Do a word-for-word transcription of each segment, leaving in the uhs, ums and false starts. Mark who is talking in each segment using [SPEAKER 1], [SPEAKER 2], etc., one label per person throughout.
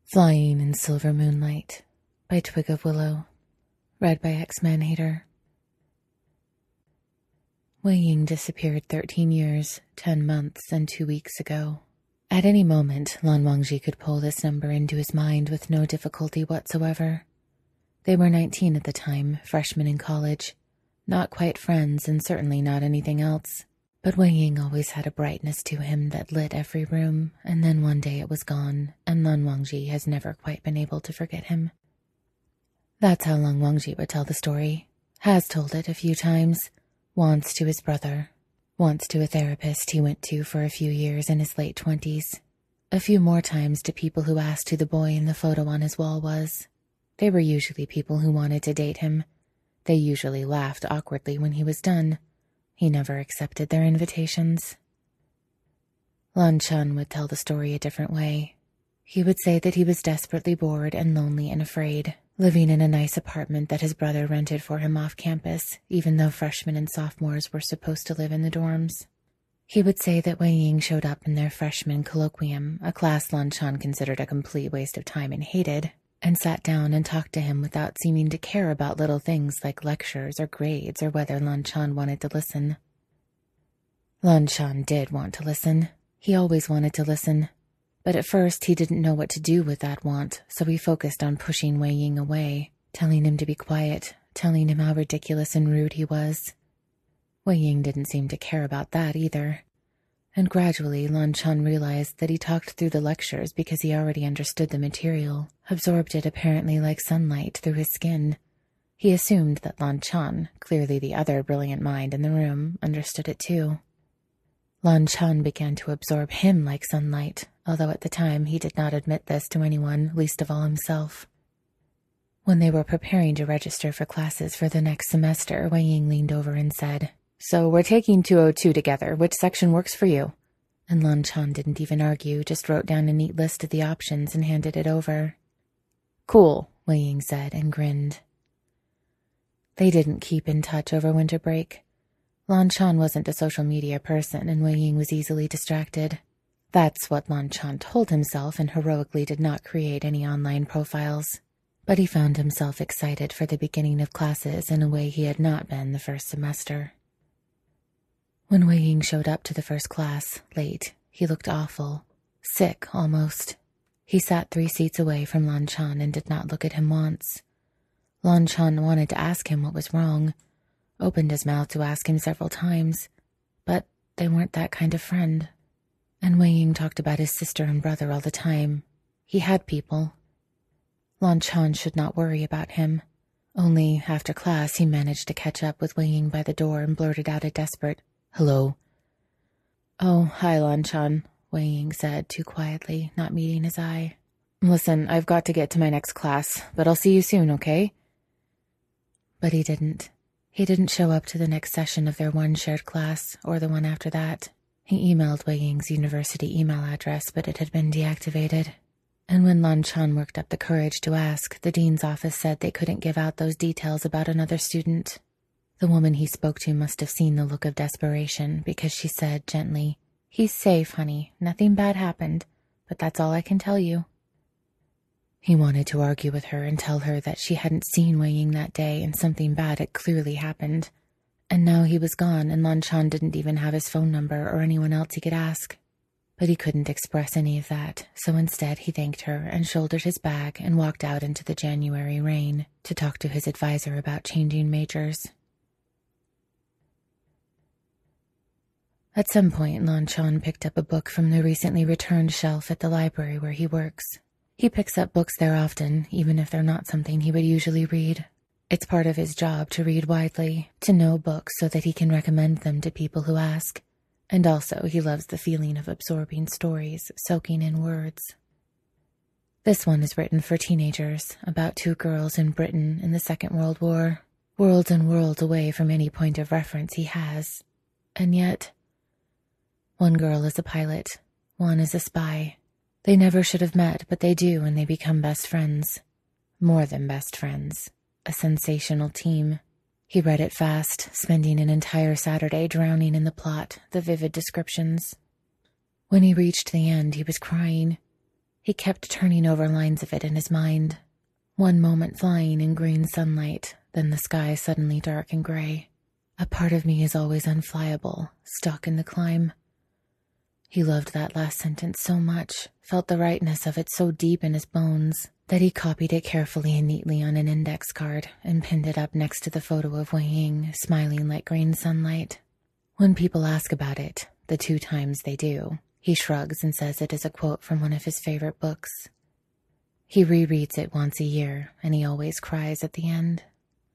[SPEAKER 1] Flying in Silver Moonlight by Twig of Willow. Read by X-Man Hater. Wei Ying disappeared thirteen years, ten months, and two weeks ago. At any moment, Lan Wangji could pull this number into his mind with no difficulty whatsoever. They were nineteen at the time, freshmen in college. Not quite friends, and certainly not anything else. But Wei Ying always had a brightness to him that lit every room, and then one day it was gone, and Lan Wangji has never quite been able to forget him. That's how Lan Wangji would tell the story. Has told it a few times. Once to his brother. Once to a therapist he went to for a few years in his late twenties. A few more times to people who asked who the boy in the photo on his wall was. They were usually people who wanted to date him. They usually laughed awkwardly when he was done. He never accepted their invitations. Lan Chun would tell the story a different way. He would say that he was desperately bored and lonely and afraid, living in a nice apartment that his brother rented for him off campus, even though freshmen and sophomores were supposed to live in the dorms. He would say that Wei Ying showed up in their freshman colloquium, a class Lan Chun considered a complete waste of time and hated, and sat down and talked to him without seeming to care about little things like lectures or grades or whether Lan Chun wanted to listen. Lan Chun did want to listen. He always wanted to listen. But at first he didn't know what to do with that want, so he focused on pushing Wei Ying away, telling him to be quiet, telling him how ridiculous and rude he was. Wei Ying didn't seem to care about that either. And gradually, Lan Chun realized that he talked through the lectures because he already understood the material, absorbed it apparently like sunlight through his skin. He assumed that Lan Chun, clearly the other brilliant mind in the room, understood it too. Lan Chun began to absorb him like sunlight, although at the time he did not admit this to anyone, least of all himself. When they were preparing to register for classes for the next semester, Wei Ying leaned over and said, "So we're taking two oh two together. Which section works for you?" And Lan Chun didn't even argue, just wrote down a neat list of the options and handed it over. "Cool," Wei Ying said and grinned. They didn't keep in touch over winter break. Lan Chun wasn't a social media person, and Wei Ying was easily distracted. That's what Lan Chun told himself, and heroically did not create any online profiles. But he found himself excited for the beginning of classes in a way he had not been the first semester. When Wei Ying showed up to the first class, late, he looked awful. Sick, almost. He sat three seats away from Lan Chun and did not look at him once. Lan Chun wanted to ask him what was wrong, opened his mouth to ask him several times, but they weren't that kind of friend. And Wei Ying talked about his sister and brother all the time. He had people. Lan Chun should not worry about him. Only, after class, he managed to catch up with Wei Ying by the door and blurted out a desperate, "Hello." "Oh, hi, Lan Chun," Wei Ying said, too quietly, not meeting his eye. "Listen, I've got to get to my next class, but I'll see you soon, okay?" But he didn't. He didn't show up to the next session of their one shared class, or the one after that. He emailed Wei Ying's university email address, but it had been deactivated. And when Lan Chun worked up the courage to ask, the dean's office said they couldn't give out those details about another student. The woman he spoke to must have seen the look of desperation, because she said gently, "He's safe, honey. Nothing bad happened, but that's all I can tell you." He wanted to argue with her and tell her that she hadn't seen Wei Ying that day and something bad had clearly happened. And now he was gone, and Lan Chun didn't even have his phone number or anyone else he could ask. But he couldn't express any of that, so instead he thanked her and shouldered his bag and walked out into the January rain to talk to his advisor about changing majors. At some point, Lan Chun picked up a book from the recently returned shelf at the library where he works. He picks up books there often, even if they're not something he would usually read. It's part of his job to read widely, to know books so that he can recommend them to people who ask. And also, he loves the feeling of absorbing stories, soaking in words. This one is written for teenagers, about two girls in Britain in the Second World War, worlds and worlds away from any point of reference he has. And yet, one girl is a pilot, one is a spy. They never should have met, but they do, and they become best friends. More than best friends. A sensational team. He read it fast, spending an entire Saturday drowning in the plot, the vivid descriptions. When he reached the end, he was crying. He kept turning over lines of it in his mind. One moment flying in green sunlight, then the sky suddenly dark and gray. A part of me is always unflyable, stuck in the climb. He loved that last sentence so much, felt the rightness of it so deep in his bones, that he copied it carefully and neatly on an index card and pinned it up next to the photo of Wei Ying, smiling like green sunlight. When people ask about it, the two times they do, he shrugs and says it is a quote from one of his favorite books. He rereads it once a year, and he always cries at the end.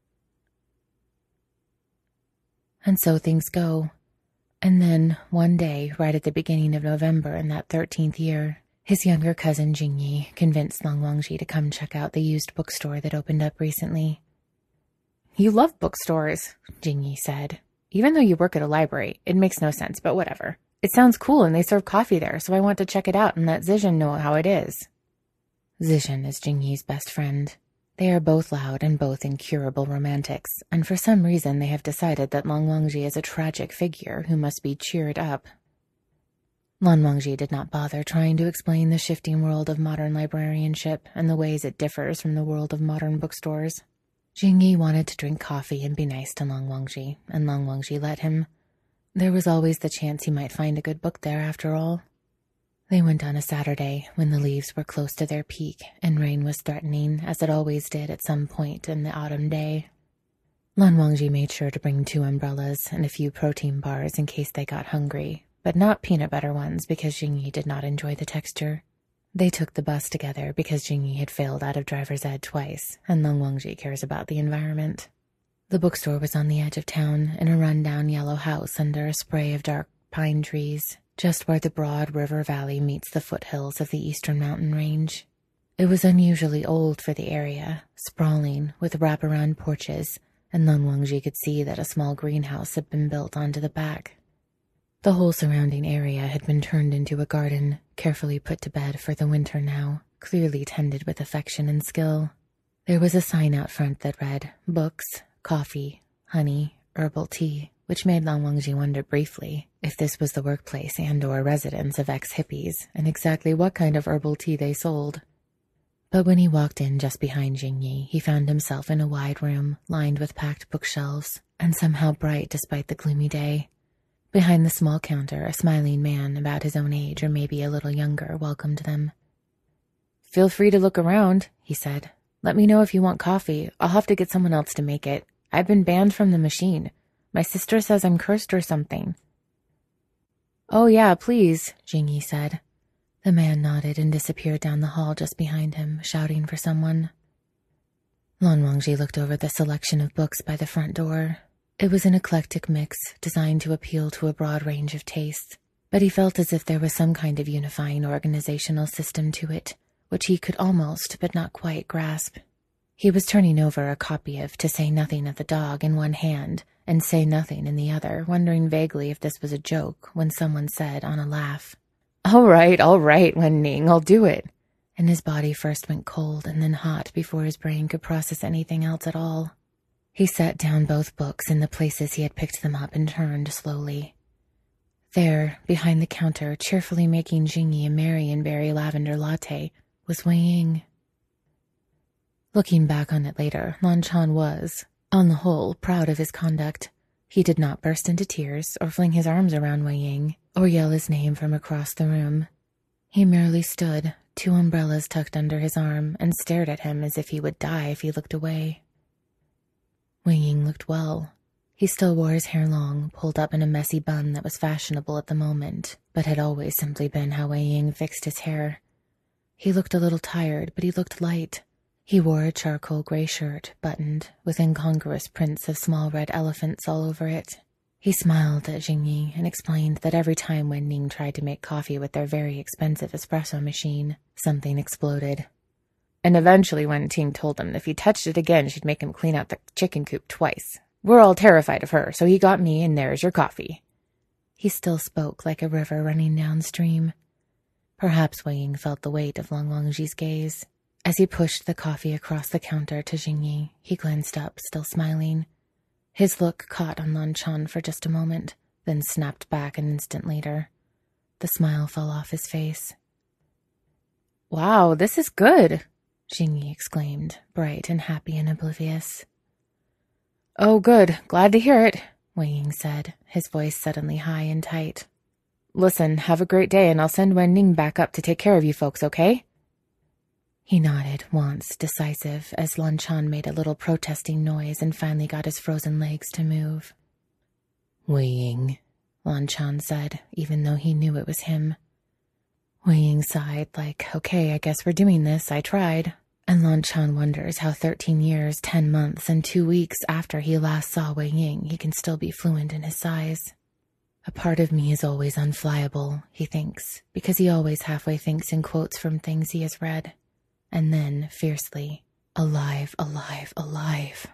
[SPEAKER 1] And so things go. And then, one day, right at the beginning of November in that thirteenth year, his younger cousin Jingyi convinced Lan Wangji to come check out the used bookstore that opened up recently. "You love bookstores," Jingyi said. "Even though you work at a library, it makes no sense, but whatever. It sounds cool and they serve coffee there, so I want to check it out and let Zijin know how it is." Zijin is Jingyi's best friend. They are both loud and both incurable romantics, and for some reason they have decided that Lan Wangji is a tragic figure who must be cheered up. Lan Wangji did not bother trying to explain the shifting world of modern librarianship and the ways it differs from the world of modern bookstores. Jingyi wanted to drink coffee and be nice to Lan Wangji, and Lan Wangji let him. There was always the chance he might find a good book there after all. They went on a Saturday when the leaves were close to their peak and rain was threatening, as it always did at some point in the autumn day. Lan Wangji made sure to bring two umbrellas and a few protein bars in case they got hungry, but not peanut butter ones because Jingyi did not enjoy the texture. They took the bus together because Jingyi had failed out of driver's ed twice, and Lan Wangji cares about the environment. The bookstore was on the edge of town, in a run-down yellow house under a spray of dark pine trees, just where the broad river valley meets the foothills of the eastern mountain range. It was unusually old for the area, sprawling, with wraparound porches, and Lan Wangji could see that a small greenhouse had been built onto the back. The whole surrounding area had been turned into a garden, carefully put to bed for the winter now, clearly tended with affection and skill. There was a sign out front that read, "Books, coffee, honey, herbal tea," which made Lan Wangji wonder briefly if this was the workplace and or residence of ex-hippies, and exactly what kind of herbal tea they sold. But when he walked in just behind Jingyi, he found himself in a wide room, lined with packed bookshelves, and somehow bright despite the gloomy day. Behind the small counter, a smiling man about his own age or maybe a little younger welcomed them. "Feel free to look around," he said. "Let me know if you want coffee. I'll have to get someone else to make it. I've been banned from the machine. My sister says I'm cursed or something." "Oh yeah, please," Jingyi said. The man nodded and disappeared down the hall just behind him, shouting for someone. Lan Wangji looked over the selection of books by the front door. It was an eclectic mix, designed to appeal to a broad range of tastes, but he felt as if there was some kind of unifying organizational system to it, which he could almost, but not quite, grasp. He was turning over a copy of To Say Nothing of the Dog in one hand and Say Nothing in the other, wondering vaguely if this was a joke, when someone said, on a laugh, "All right, all right, Wen Ning, I'll do it." And his body first went cold and then hot before his brain could process anything else at all. He set down both books in the places he had picked them up and turned slowly. There, behind the counter, cheerfully making Jingyi a Marionberry lavender latte, was Wei Ying. Looking back on it later, Lan Chan was, on the whole, proud of his conduct. He did not burst into tears or fling his arms around Wei Ying or yell his name from across the room. He merely stood, two umbrellas tucked under his arm, and stared at him as if he would die if he looked away. Wei Ying looked well. He still wore his hair long, pulled up in a messy bun that was fashionable at the moment, but had always simply been how Wei Ying fixed his hair. He looked a little tired, but he looked light. He wore a charcoal gray shirt, buttoned, with incongruous prints of small red elephants all over it. He smiled at Jingyi and explained that every time Wen Ning tried to make coffee with their very expensive espresso machine, something exploded. And eventually Wen Ting told him that if he touched it again, she'd make him clean out the chicken coop twice. We're all terrified of her, so he got me, and there's your coffee. He still spoke like a river running downstream. Perhaps Wei Ying felt the weight of Lan Wangji's gaze. As he pushed the coffee across the counter to Jingyi, he glanced up, still smiling. His look caught on Lan Chan for just a moment, then snapped back an instant later. The smile fell off his face. Wow, this is good, Jingyi exclaimed, bright and happy and oblivious. Oh, good. Glad to hear it, Wei Ying said, his voice suddenly high and tight. Listen, have a great day, and I'll send Wen Ning back up to take care of you folks, okay? He nodded once, decisive, as Lan Chan made a little protesting noise and finally got his frozen legs to move. Wei Ying, Lan Chan said, even though he knew it was him. Wei Ying sighed, like, okay, I guess we're doing this, I tried. And Lan Chan wonders how thirteen years, ten months, and two weeks after he last saw Wei Ying, he can still be fluent in his sighs. A part of me is always unflyable, he thinks, because he always halfway thinks in quotes from things he has read. And then, fiercely, alive, alive, alive.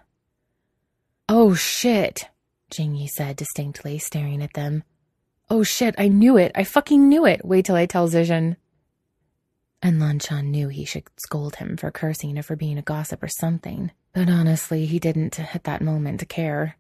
[SPEAKER 1] Oh, shit, Jingyi said distinctly, staring at them. Oh, shit, I knew it. I fucking knew it. Wait till I tell Zijin. And Lan Chan knew he should scold him for cursing or for being a gossip or something, but honestly, he didn't, at that moment, care.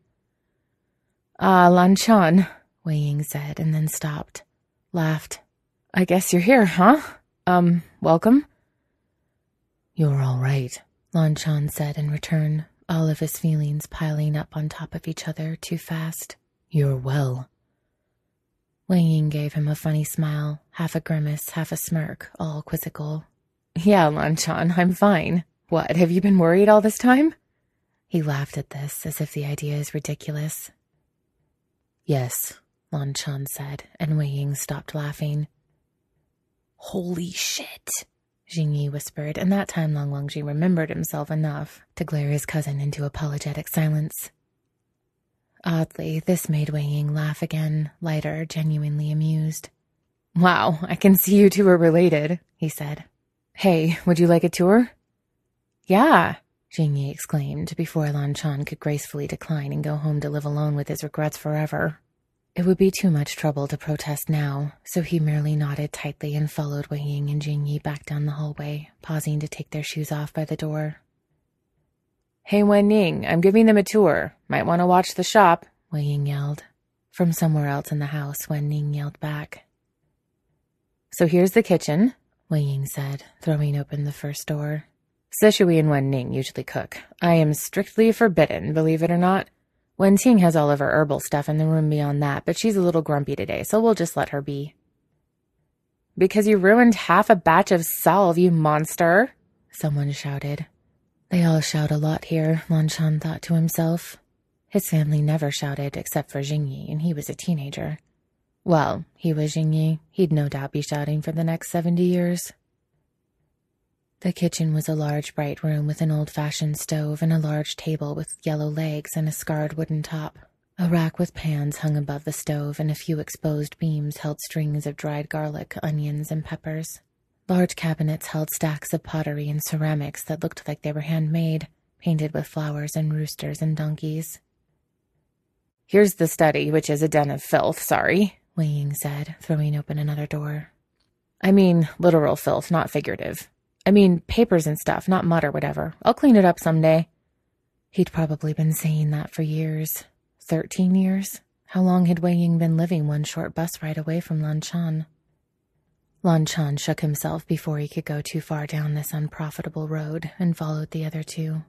[SPEAKER 1] Ah, Lan Chan, Wei Ying said, and then stopped, laughed. I guess you're here, huh? Um, welcome? You're all right, Lan Chan said in return, all of his feelings piling up on top of each other too fast. You're well. Wei Ying gave him a funny smile, half a grimace, half a smirk, all quizzical. Yeah, Lan Chan, I'm fine. What, have you been worried all this time? He laughed at this, as if the idea is ridiculous. Yes, Lan Chan said, and Wei Ying stopped laughing. Holy shit, Jingyi whispered, and that time Lan Wangji remembered himself enough to glare his cousin into apologetic silence. Oddly, this made Wei Ying laugh again, lighter, genuinely amused. Wow, I can see you two are related, he said. Hey, would you like a tour? Yeah, Jingyi exclaimed before Lan Chan could gracefully decline and go home to live alone with his regrets forever. It would be too much trouble to protest now, so he merely nodded tightly and followed Wei Ying and Jingyi back down the hallway, pausing to take their shoes off by the door. Hey, Wen Ning, I'm giving them a tour. Might want to watch the shop, Wei Ying yelled. From somewhere else in the house, Wen Ning yelled back. So here's the kitchen, Wei Ying said, throwing open the first door. Sishui and Wen Ning usually cook. I am strictly forbidden, believe it or not. Wen Ting has all of her herbal stuff in the room beyond that, but she's a little grumpy today, so we'll just let her be. Because you ruined half a batch of salve, you monster, someone shouted. They all shout a lot here, Lan Chan thought to himself. His family never shouted except for Jingyi, and he was a teenager. Well, he was Jingyi. He'd no doubt be shouting for the next seventy years. The kitchen was a large, bright room with an old-fashioned stove and a large table with yellow legs and a scarred wooden top. A rack with pans hung above the stove, and a few exposed beams held strings of dried garlic, onions, and peppers. Large cabinets held stacks of pottery and ceramics that looked like they were handmade, painted with flowers and roosters and donkeys. Here's the study, which is a den of filth, sorry, Wei Ying said, throwing open another door. I mean, literal filth, not figurative. I mean, papers and stuff, not mud or whatever. I'll clean it up someday. He'd probably been saying that for years. Thirteen years? How long had Wei Ying been living one short bus ride away from Lan Chan? Lan Chan shook himself before he could go too far down this unprofitable road and followed the other two.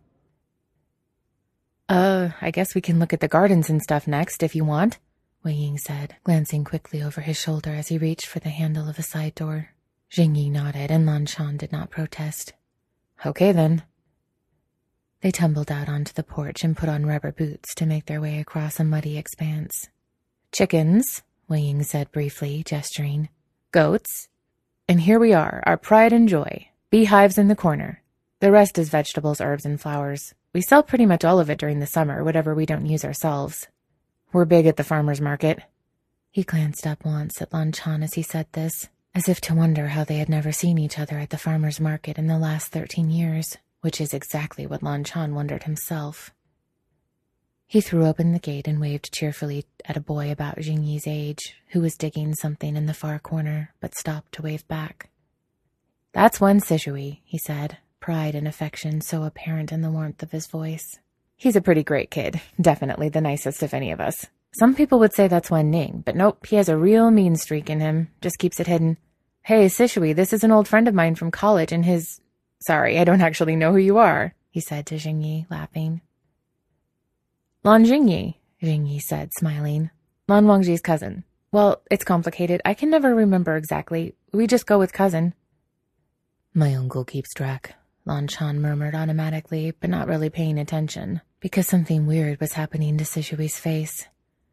[SPEAKER 1] Uh, I guess we can look at the gardens and stuff next, if you want, Wei Ying said, glancing quickly over his shoulder as he reached for the handle of a side door. Jingyi nodded, and Lan Chan did not protest. Okay, then. They tumbled out onto the porch and put on rubber boots to make their way across a muddy expanse. Chickens, Wei Ying said briefly, gesturing. Goats. And here we are, our pride and joy. Beehives in the corner. The rest is vegetables, herbs, and flowers. We sell pretty much all of it during the summer, whatever we don't use ourselves. We're big at the farmer's market. He glanced up once at Lan Chan as he said this, as if to wonder how they had never seen each other at the farmer's market in the last thirteen years, which is exactly what Lan Chan wondered himself. He threw open the gate and waved cheerfully at a boy about Jingyi's age, who was digging something in the far corner, but stopped to wave back. That's Wen Sishui, he said, pride and affection so apparent in the warmth of his voice. He's a pretty great kid, definitely the nicest of any of us. Some people would say that's Wen Ning, but nope, he has a real mean streak in him, just keeps it hidden. Hey, Sishui, this is an old friend of mine from college and his... Sorry, I don't actually know who you are, he said to Jingyi, laughing. Lan Jingyi, Jingyi said, smiling. Lan Wangji's cousin. Well, it's complicated. I can never remember exactly. We just go with cousin. My uncle keeps track, Lan Chan murmured automatically, but not really paying attention, because something weird was happening to Sishui's face.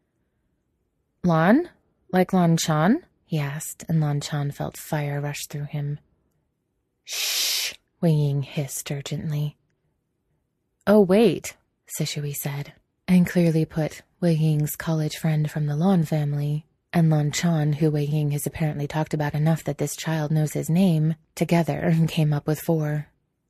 [SPEAKER 1] Lan? Like Lan Chan? He asked, and Lan Chan felt fire rush through him. Shh, Wei Ying hissed urgently. Oh, wait, Sishui said, and clearly put Wei Ying's college friend from the Lan family and Lan Chan, who Wei Ying has apparently talked about enough that this child knows his name, together and came up with four.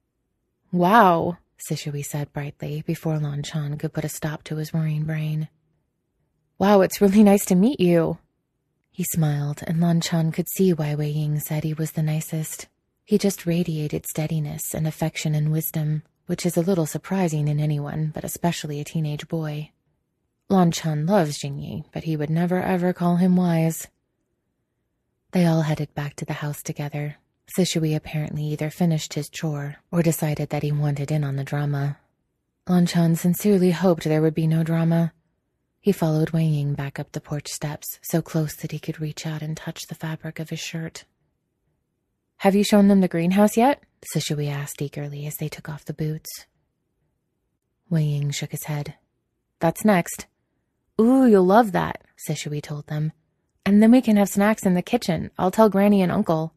[SPEAKER 1] Wow, Sishui said brightly, before Lan Chan could put a stop to his worrying brain. Wow, it's really nice to meet you. He smiled, and Lan Chan could see why Wei Ying said he was the nicest. He just radiated steadiness and affection and wisdom, which is a little surprising in anyone, but especially a teenage boy. Lan Chan loves Jingyi, but he would never ever call him wise. They all headed back to the house together. Sishui apparently either finished his chore or decided that he wanted in on the drama. Lan Chan sincerely hoped there would be no drama. He followed Wei Ying back up the porch steps, so close that he could reach out and touch the fabric of his shirt. Have you shown them the greenhouse yet? Sishui asked eagerly as they took off the boots. Wei Ying shook his head. That's next. Ooh, you'll love that, Sishui told them. And then we can have snacks in the kitchen. I'll tell Granny and Uncle.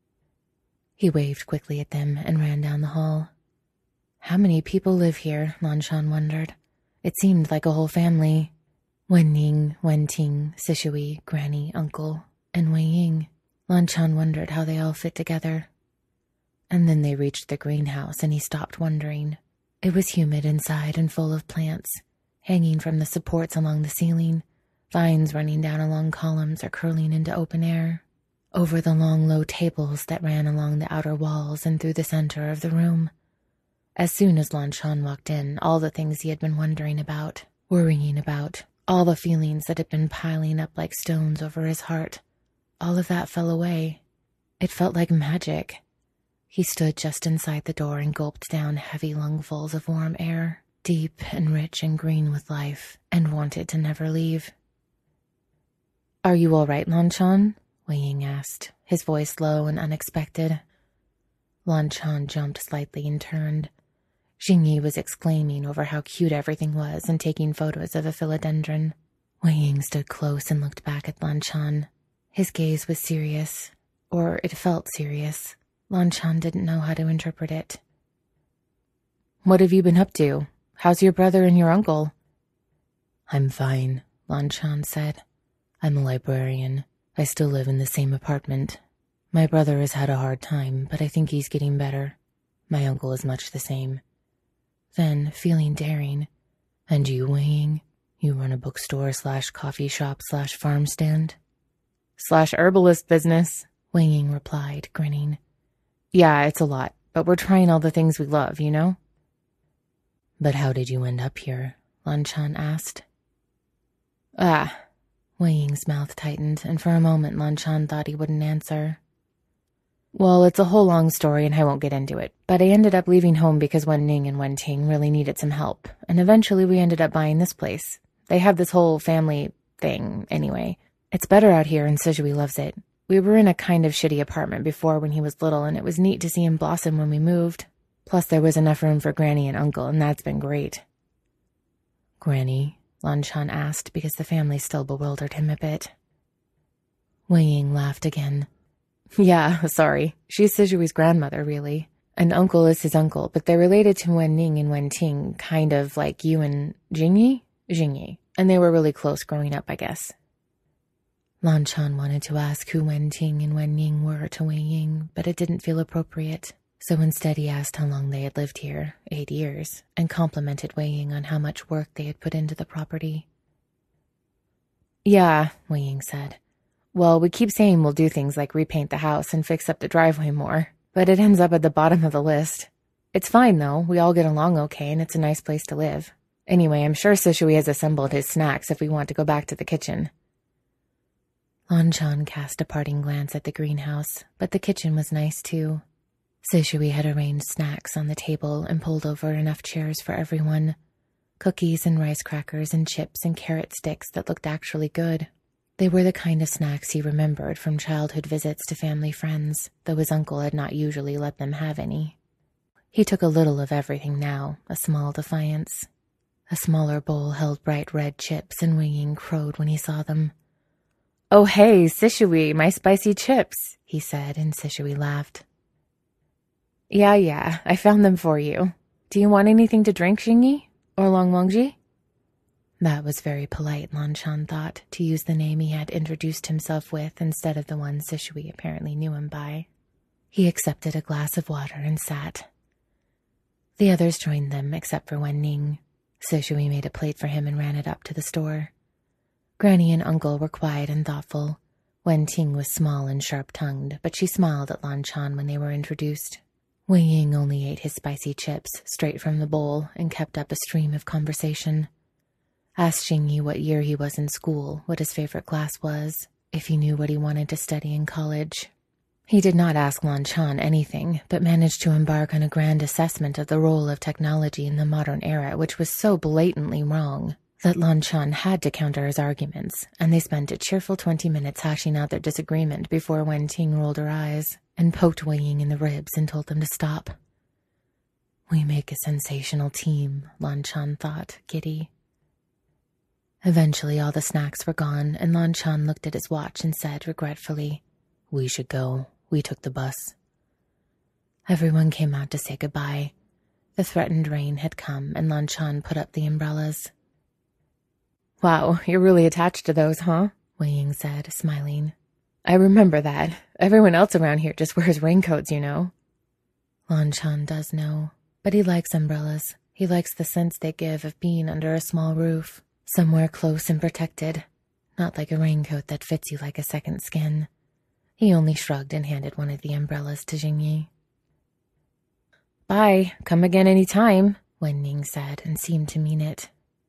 [SPEAKER 1] He waved quickly at them and ran down the hall. How many people live here? Lan Chan wondered. It seemed like a whole family. Wen Ning, Wen Ting, Sishui, Granny, Uncle, and Wei Ying. Lan Chan wondered how they all fit together. And then they reached the greenhouse, and he stopped wondering. It was humid inside and full of plants, hanging from the supports along the ceiling, vines running down along columns or curling into open air, over the long, low tables that ran along the outer walls and through the center of the room. As soon as Lan Chan walked in, all the things he had been wondering about, worrying about, all the feelings that had been piling up like stones over his heart, all of that fell away. It felt like magic. He stood just inside the door and gulped down heavy lungfuls of warm air, deep and rich and green with life, and wanted to never leave. Are you all right, Lan Chan? Wei Ying asked, his voice low and unexpected. Lan Chan jumped slightly and turned. Jingyi was exclaiming over how cute everything was and taking photos of a philodendron. Wei Ying stood close and looked back at Lan Chan. His gaze was serious, or it felt serious. Lan Chan didn't know how to interpret it. What have you been up to? How's your brother and your uncle? I'm fine, Lan Chan said. I'm a librarian. I still live in the same apartment. My brother has had a hard time, but I think he's getting better. My uncle is much the same. Then, feeling daring, and you, Wei Ying? You run a bookstore slash coffee shop slash farm stand? Slash herbalist business, Wei Ying replied, grinning. Yeah, it's a lot, but we're trying all the things we love, you know? But how did you end up here? Lan Chan asked. Ah. Wei Ying's mouth tightened, and for a moment Lan Chan thought he wouldn't answer. Well, it's a whole long story, and I won't get into it, but I ended up leaving home because Wen Ning and Wen Ting really needed some help, and eventually we ended up buying this place. They have this whole family thing, anyway. It's better out here, and Sishui loves it. We were in a kind of shitty apartment before when he was little, and it was neat to see him blossom when we moved. Plus, there was enough room for Granny and Uncle, and that's been great. Granny? Lan Chan asked, because the family still bewildered him a bit. Wei Ying laughed again. Yeah, sorry. She's Sishui's grandmother, really. And Uncle is his uncle, but they're related to Wen Ning and Wen Ting, kind of like you and Jingyi? Jingyi. And they were really close growing up, I guess. Lan Chan wanted to ask who Wen Ting and Wen Ning were to Wei Ying, but it didn't feel appropriate. So instead he asked how long they had lived here, eight years, and complimented Wei Ying on how much work they had put into the property. Yeah, Wei Ying said. Well, we keep saying we'll do things like repaint the house and fix up the driveway more, but it ends up at the bottom of the list. It's fine, though. We all get along okay, and it's a nice place to live. Anyway, I'm sure Sishui has assembled his snacks if we want to go back to the kitchen. Lan Chan cast a parting glance at the greenhouse, but the kitchen was nice too. Sishui had arranged snacks on the table and pulled over enough chairs for everyone. Cookies and rice crackers and chips and carrot sticks that looked actually good. They were the kind of snacks he remembered from childhood visits to family friends, though his uncle had not usually let them have any. He took a little of everything now, a small defiance. A smaller bowl held bright red chips, and Wei Ying crowed when he saw them. "Oh hey, Sishui, my spicy chips," he said, and Sishui laughed. "Yeah, yeah, I found them for you. Do you want anything to drink, Xingyi? Or Long Wangji?" That was very polite, Lan Chan thought, to use the name he had introduced himself with instead of the one Sishui apparently knew him by. He accepted a glass of water and sat. The others joined them, except for Wen Ning. Sishui made a plate for him and ran it up to the store. Granny and Uncle were quiet and thoughtful. Wen Ting was small and sharp-tongued, but she smiled at Lan Chan when they were introduced. Wei Ying only ate his spicy chips straight from the bowl and kept up a stream of conversation. Asked Xingyi what year he was in school, what his favorite class was, if he knew what he wanted to study in college. He did not ask Lan Chan anything, but managed to embark on a grand assessment of the role of technology in the modern era, which was so blatantly wrong that Lan Chan had to counter his arguments, and they spent a cheerful twenty minutes hashing out their disagreement before Wen Ting rolled her eyes and poked Wei Ying in the ribs and told them to stop. "We make a sensational team," Lan Chan thought, giddy. Eventually all the snacks were gone, and Lan Chan looked at his watch and said regretfully, "We should go. We took the bus." Everyone came out to say goodbye. The threatened rain had come, and Lan Chan put up the umbrellas. "Wow, you're really attached to those, huh?" Wei Ying said, smiling. "I remember that. Everyone else around here just wears raincoats, you know." Lan Chan does know, but he likes umbrellas. He likes the sense they give of being under a small roof. Somewhere close and protected, not like a raincoat that fits you like a second skin. He only shrugged and handed one of the umbrellas to Xingyi. "Bye, come again any time," Wen Ning said, and seemed to mean it.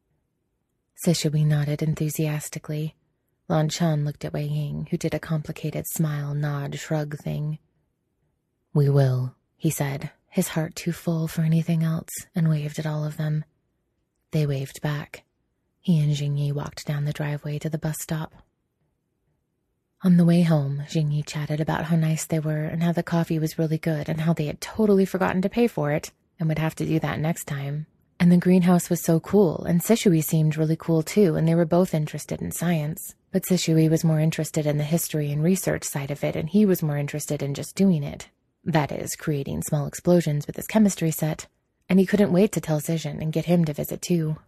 [SPEAKER 1] Sishui nodded enthusiastically. Lan Chan looked at Wei Ying, who did a complicated smile, nod, shrug thing. "We will," he said, his heart too full for anything else, and waved at all of them. They waved back. He and Xingyi walked down the driveway to the bus stop. On the way home, Xingyi chatted about how nice they were and how the coffee was really good and how they had totally forgotten to pay for it and would have to do that next time. And the greenhouse was so cool, and Sishui seemed really cool too, and they were both interested in science. But Sishui was more interested in the history and research side of it, and he was more interested in just doing it. That is, creating small explosions with his chemistry set. And he couldn't wait to tell Zizhen and get him to visit too.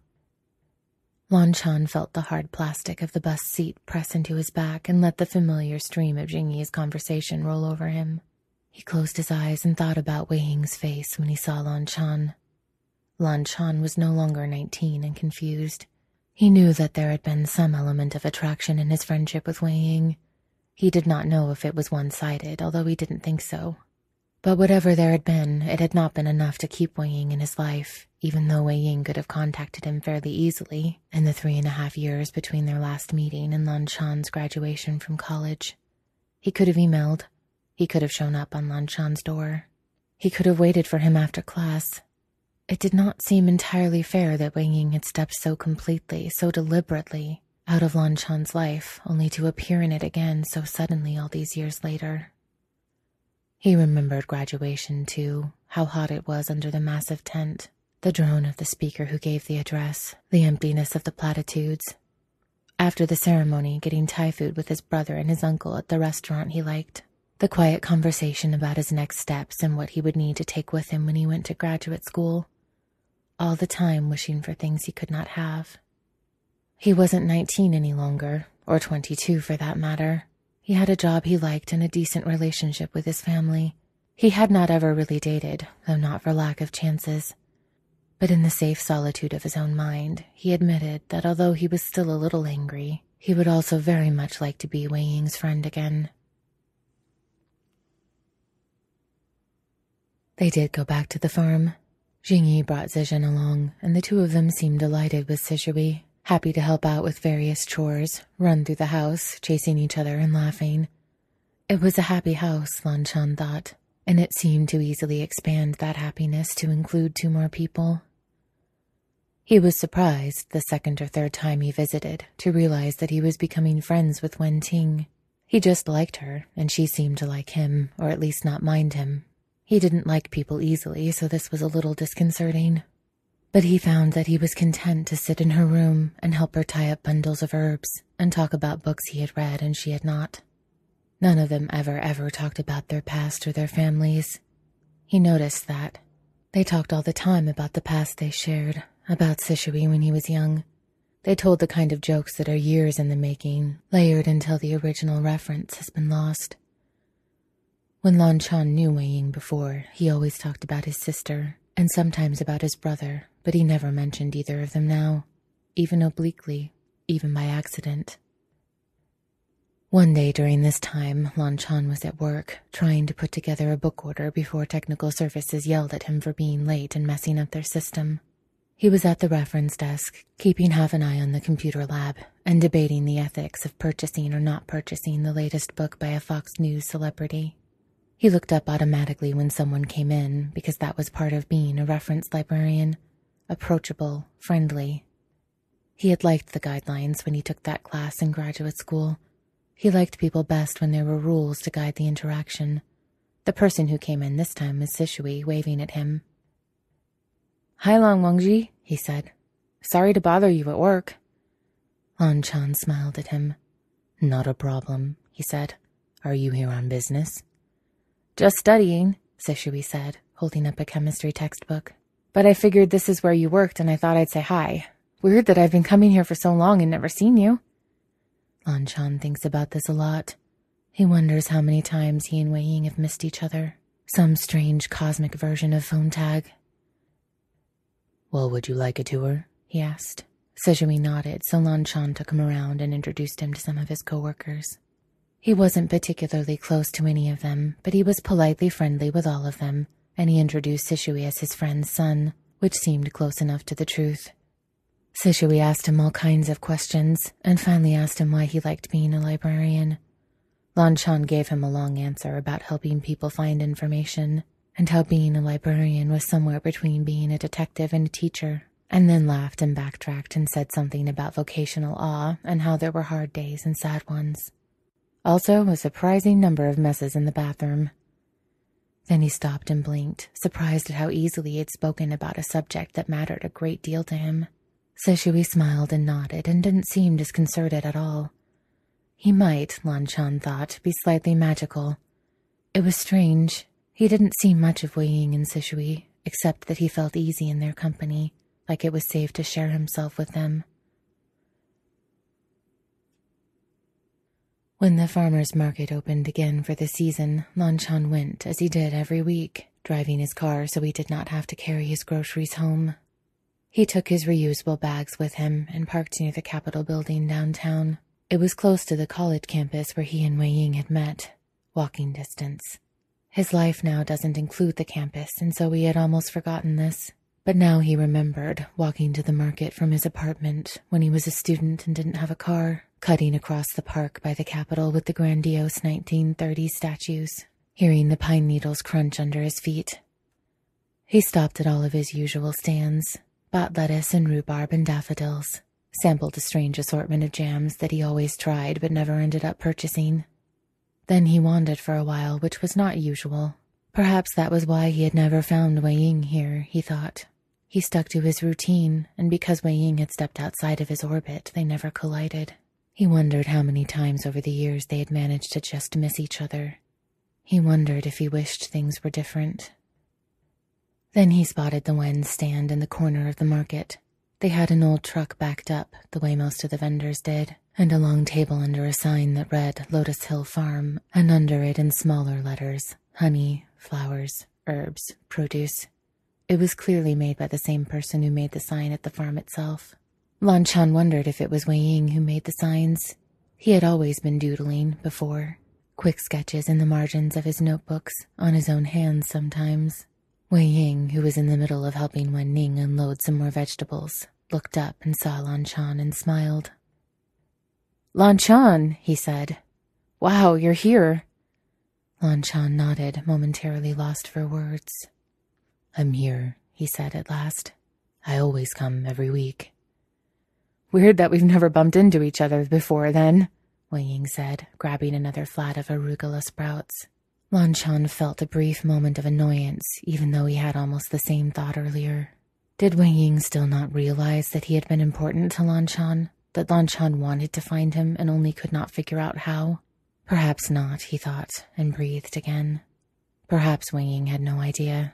[SPEAKER 1] Lan Chan felt the hard plastic of the bus seat press into his back and let the familiar stream of Xingyi's conversation roll over him. He closed his eyes and thought about Wei Ying's face when he saw Lan Chan. Lan Chan was no longer nineteen and confused. He knew that there had been some element of attraction in his friendship with Wei Ying. He did not know if it was one-sided, although he didn't think so. But whatever there had been, it had not been enough to keep Wei Ying in his life, even though Wei Ying could have contacted him fairly easily in the three and a half years between their last meeting and Lan Chan's graduation from college. He could have emailed. He could have shown up on Lan Chan's door. He could have waited for him after class. It did not seem entirely fair that Wei Ying had stepped so completely, so deliberately, out of Lan Chan's life, only to appear in it again so suddenly all these years later. He remembered graduation, too, how hot it was under the massive tent, the drone of the speaker who gave the address, the emptiness of the platitudes. After the ceremony, getting Thai food with his brother and his uncle at the restaurant he liked. The quiet conversation about his next steps and what he would need to take with him when he went to graduate school. All the time wishing for things he could not have. He wasn't nineteen any longer, or twenty-two for that matter. He had a job he liked and a decent relationship with his family. He had not ever really dated, though not for lack of chances. But in the safe solitude of his own mind, he admitted that although he was still a little angry, he would also very much like to be Wei Ying's friend again. They did go back to the farm. Xingyi brought Zizhen along, and the two of them seemed delighted with Sishui, happy to help out with various chores, run through the house, chasing each other and laughing. It was a happy house, Lan Chan thought, and it seemed to easily expand that happiness to include two more people. He was surprised, the second or third time he visited, to realize that he was becoming friends with Wen Ting. He just liked her, and she seemed to like him, or at least not mind him. He didn't like people easily, so this was a little disconcerting. But he found that he was content to sit in her room and help her tie up bundles of herbs and talk about books he had read and she had not. None of them ever, ever talked about their past or their families. He noticed that. They talked all the time about the past they shared, about Sishui when he was young. They told the kind of jokes that are years in the making, layered until the original reference has been lost. When Lan Chan knew Wei Ying before, he always talked about his sister, and sometimes about his brother, but he never mentioned either of them now, even obliquely, even by accident. One day during this time, Lan Chan was at work, trying to put together a book order before technical services yelled at him for being late and messing up their system. He was at the reference desk, keeping half an eye on the computer lab, and debating the ethics of purchasing or not purchasing the latest book by a Fox News celebrity. He looked up automatically when someone came in, because that was part of being a reference librarian. Approachable, friendly. He had liked the guidelines when he took that class in graduate school. He liked people best when there were rules to guide the interaction. The person who came in this time was Sishui, waving at him. "Hi, Lan Wangji," he said. "Sorry to bother you at work." Lan Chan smiled at him. "Not a problem," he said. "Are you here on business?" "Just studying," Sishui said, holding up a chemistry textbook. "But I figured this is where you worked and I thought I'd say hi. Weird that I've been coming here for so long and never seen you." Lan Chan thinks about this a lot. He wonders how many times he and Wei Ying have missed each other. Some strange cosmic version of phone tag. "Well, would you like a tour?" he asked. Sishui nodded, so Lan Chan took him around and introduced him to some of his co-workers. He wasn't particularly close to any of them, but he was politely friendly with all of them, and he introduced Sishui as his friend's son, which seemed close enough to the truth. Sishui asked him all kinds of questions, and finally asked him why he liked being a librarian. Lan Chan gave him a long answer about helping people find information, and how being a librarian was somewhere between being a detective and a teacher, and then laughed and backtracked and said something about vocational awe and how there were hard days and sad ones. Also, a surprising number of messes in the bathroom. Then he stopped and blinked, surprised at how easily he had spoken about a subject that mattered a great deal to him. Sishui smiled and nodded and didn't seem disconcerted at all. He might, Lan Chan thought, be slightly magical. It was strange. He didn't see much of Wei Ying and Sishui, except that he felt easy in their company, like it was safe to share himself with them. When the farmer's market opened again for the season, Lan Chan went, as he did every week, driving his car so he did not have to carry his groceries home. He took his reusable bags with him and parked near the Capitol building downtown. It was close to the college campus where he and Wei Ying had met, walking distance. His life now doesn't include the campus, and so he had almost forgotten this. But now he remembered walking to the market from his apartment when he was a student and didn't have a car, cutting across the park by the Capitol with the grandiose nineteen thirties statues, hearing the pine needles crunch under his feet. He stopped at all of his usual stands, bought lettuce and rhubarb and daffodils, sampled a strange assortment of jams that he always tried but never ended up purchasing. Then he wandered for a while, which was not usual. Perhaps that was why he had never found Wei Ying here, he thought. He stuck to his routine, and because Wei Ying had stepped outside of his orbit, they never collided. He wondered how many times over the years they had managed to just miss each other. He wondered if he wished things were different. Then he spotted the Wen's stand in the corner of the market. They had an old truck backed up, the way most of the vendors did, and a long table under a sign that read Lotus Hill Farm, and under it in smaller letters, honey, flowers, herbs, produce. It was clearly made by the same person who made the sign at the farm itself. Lan Chan wondered if it was Wei Ying who made the signs. He had always been doodling, before. Quick sketches in the margins of his notebooks, on his own hands sometimes. Wei Ying, who was in the middle of helping Wen Ning unload some more vegetables, looked up and saw Lan Chan and smiled. "Lan Chan," he said. "Wow, you're here." Lan Chan nodded, momentarily lost for words. "I'm here," he said at last. "I always come every week." "Weird that we've never bumped into each other before, then," Wei Ying said, grabbing another flat of arugula sprouts. Lan Chan felt a brief moment of annoyance, even though he had almost the same thought earlier. Did Wei Ying still not realize that he had been important to Lan Chan? That Lan Chan wanted to find him and only could not figure out how? Perhaps not, he thought, and breathed again. Perhaps Wei Ying had no idea.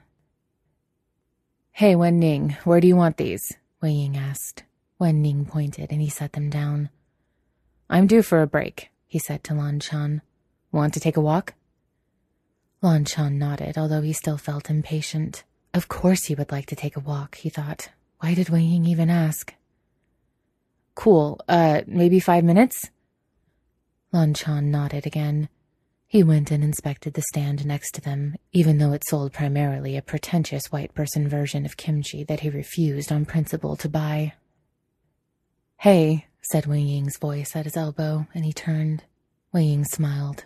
[SPEAKER 1] "Hey, Wen Ning, where do you want these?" Wei Ying asked. Wen Ning pointed and he set them down. "I'm due for a break," he said to Lan Chan. "Want to take a walk?" Lan Chan nodded, although he still felt impatient. Of course he would like to take a walk, he thought. Why did Wei Ying even ask? "Cool, uh, maybe five minutes?" Lan Chan nodded again. He went and inspected the stand next to them, even though it sold primarily a pretentious white person version of kimchi that he refused on principle to buy. "Hey," said Wei Ying's voice at his elbow, and he turned. Wei Ying smiled.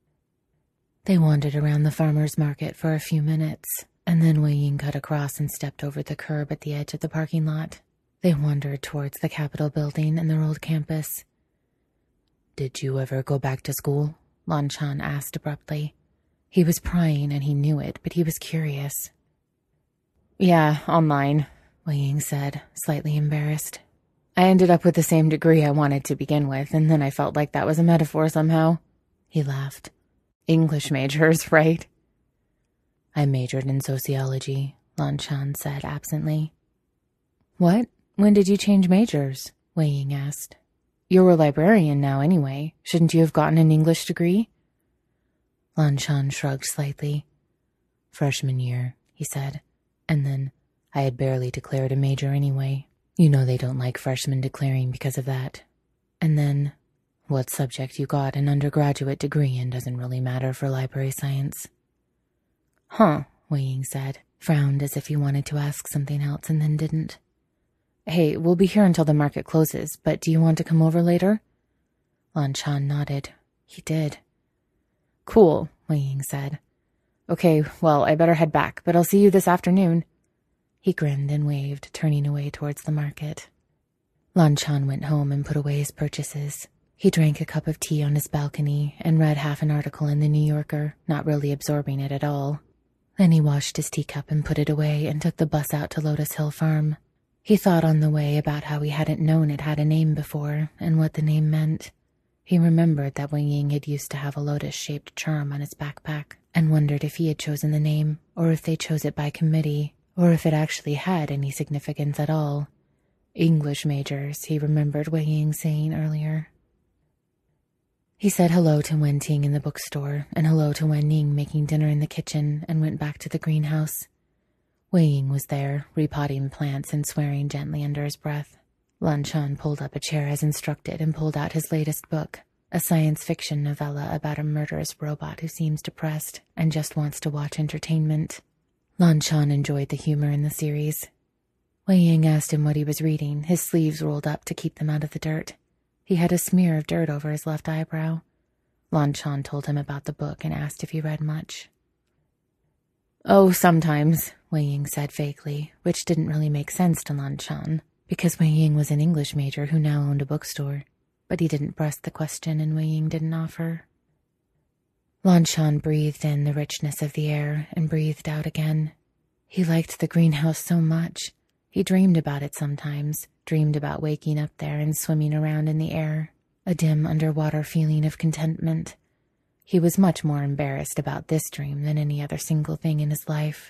[SPEAKER 1] They wandered around the farmer's market for a few minutes, and then Wei Ying cut across and stepped over the curb at the edge of the parking lot. They wandered towards the Capitol building and their old campus. "Did you ever go back to school?" Lan Chan asked abruptly. He was prying and he knew it, but he was curious. "Yeah, online," Wei Ying said, slightly embarrassed. "I ended up with the same degree I wanted to begin with, and then I felt like that was a metaphor somehow." He laughed. "English majors, right?" "I majored in sociology," Lan Chan said absently. "What? When did you change majors?" Wei Ying asked. "You're a librarian now anyway. Shouldn't you have gotten an English degree?" Lan Chan shrugged slightly. "Freshman year," he said, and then, "I had barely declared a major anyway. You know they don't like freshmen declaring because of that. And then, what subject you got an undergraduate degree in doesn't really matter for library science." "Huh," Wei Ying said, frowned as if he wanted to ask something else and then didn't. "Hey, we'll be here until the market closes, but do you want to come over later?" Lan Chan nodded. He did. "Cool," Wei Ying said. "Okay, well, I better head back, but I'll see you this afternoon." He grinned and waved, turning away towards the market. Lan Chan went home and put away his purchases. He drank a cup of tea on his balcony and read half an article in the New Yorker, not really absorbing it at all. Then he washed his teacup and put it away and took the bus out to Lotus Hill Farm. He thought on the way about how he hadn't known it had a name before and what the name meant. He remembered that Wei Ying had used to have a lotus-shaped charm on his backpack and wondered if he had chosen the name or if they chose it by committee or if it actually had any significance at all. English majors, he remembered Wei Ying saying earlier. He said hello to Wen Ting in the bookstore and hello to Wen Ning making dinner in the kitchen and went back to the greenhouse. Wei Ying was there, repotting plants and swearing gently under his breath. Lan Chan pulled up a chair as instructed and pulled out his latest book, a science fiction novella about a murderous robot who seems depressed and just wants to watch entertainment. Lan Chan enjoyed the humor in the series. Wei Ying asked him what he was reading, his sleeves rolled up to keep them out of the dirt. He had a smear of dirt over his left eyebrow. Lan Chan told him about the book and asked if he read much. "Oh, sometimes," Wei Ying said vaguely, which didn't really make sense to Lan Chan, because Wei Ying was an English major who now owned a bookstore. But he didn't press the question and Wei Ying didn't offer. Lan Chan breathed in the richness of the air and breathed out again. He liked the greenhouse so much. He dreamed about it sometimes, dreamed about waking up there and swimming around in the air, a dim underwater feeling of contentment. He was much more embarrassed about this dream than any other single thing in his life.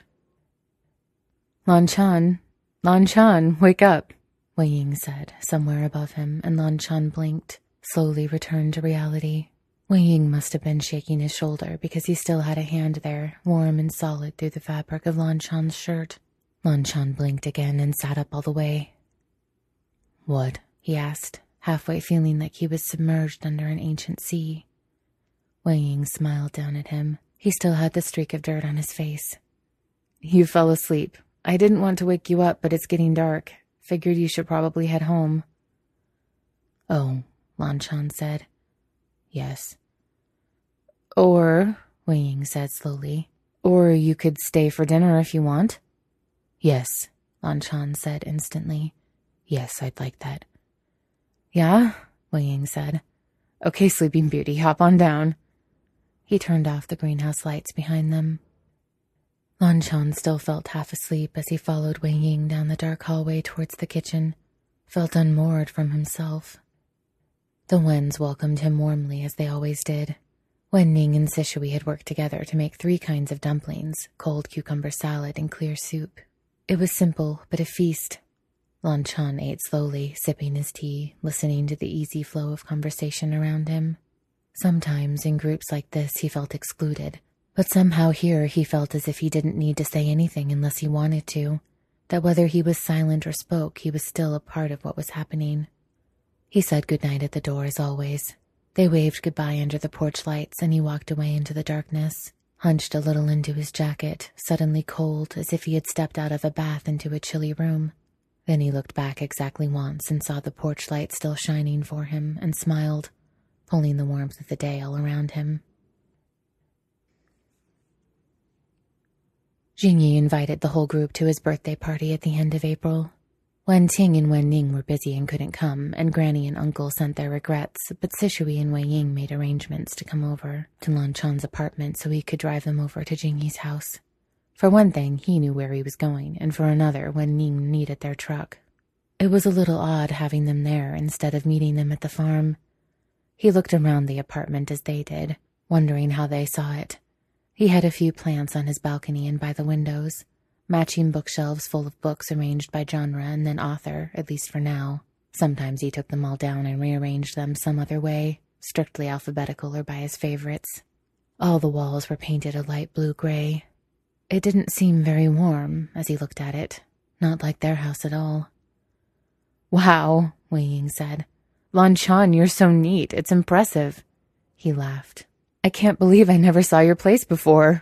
[SPEAKER 1] "Lan Chan, Lan Chan, wake up," Wei Ying said, somewhere above him, and Lan Chan blinked, slowly returned to reality. Wei Ying must have been shaking his shoulder because he still had a hand there, warm and solid through the fabric of Lan Chan's shirt. Lan Chan blinked again and sat up all the way. "What?" he asked, halfway feeling like he was submerged under an ancient sea. Wei Ying smiled down at him. He still had the streak of dirt on his face. "You fell asleep. I didn't want to wake you up, but it's getting dark. Figured you should probably head home. Oh, Lanchan said. Yes. Or, Wei Ying said slowly, or you could stay for dinner if you want. Yes, Lanchan said instantly. Yes, I'd like that. Yeah, Wei Ying said. Okay, Sleeping Beauty, hop on down. He turned off the greenhouse lights behind them. Lanchan still felt half asleep as he followed Wei Ying down the dark hallway towards the kitchen, felt unmoored from himself. The Wens welcomed him warmly as they always did. Wen Ning and Sishui had worked together to make three kinds of dumplings, cold cucumber salad, and clear soup. It was simple, but a feast. Lanchan ate slowly, sipping his tea, listening to the easy flow of conversation around him. Sometimes, in groups like this, he felt excluded, but somehow here he felt as if he didn't need to say anything unless he wanted to, that whether he was silent or spoke, he was still a part of what was happening. He said goodnight at the door as always. They waved goodbye under the porch lights, and he walked away into the darkness, hunched a little into his jacket, suddenly cold, as if he had stepped out of a bath into a chilly room. Then he looked back exactly once and saw the porch light still shining for him, and smiled, pulling the warmth of the day all around him. Jingyi invited the whole group to his birthday party at the end of April. Wen Ting and Wen Ning were busy and couldn't come, and Granny and Uncle sent their regrets, but Sishui and Wei Ying made arrangements to come over to Lanchan's apartment so he could drive them over to Jingyi's house. For one thing, he knew where he was going, and for another, Wen Ning needed their truck. It was a little odd having them there instead of meeting them at the farm. He looked around the apartment as they did, wondering how they saw it. He had a few plants on his balcony and by the windows, matching bookshelves full of books arranged by genre and then author, at least for now. Sometimes he took them all down and rearranged them some other way, strictly alphabetical or by his favorites. All the walls were painted a light blue-gray. It didn't seem very warm as he looked at it, not like their house at all. Wow, Wei Ying said. Lanchan, you're so neat. It's impressive. He laughed. I can't believe I never saw your place before.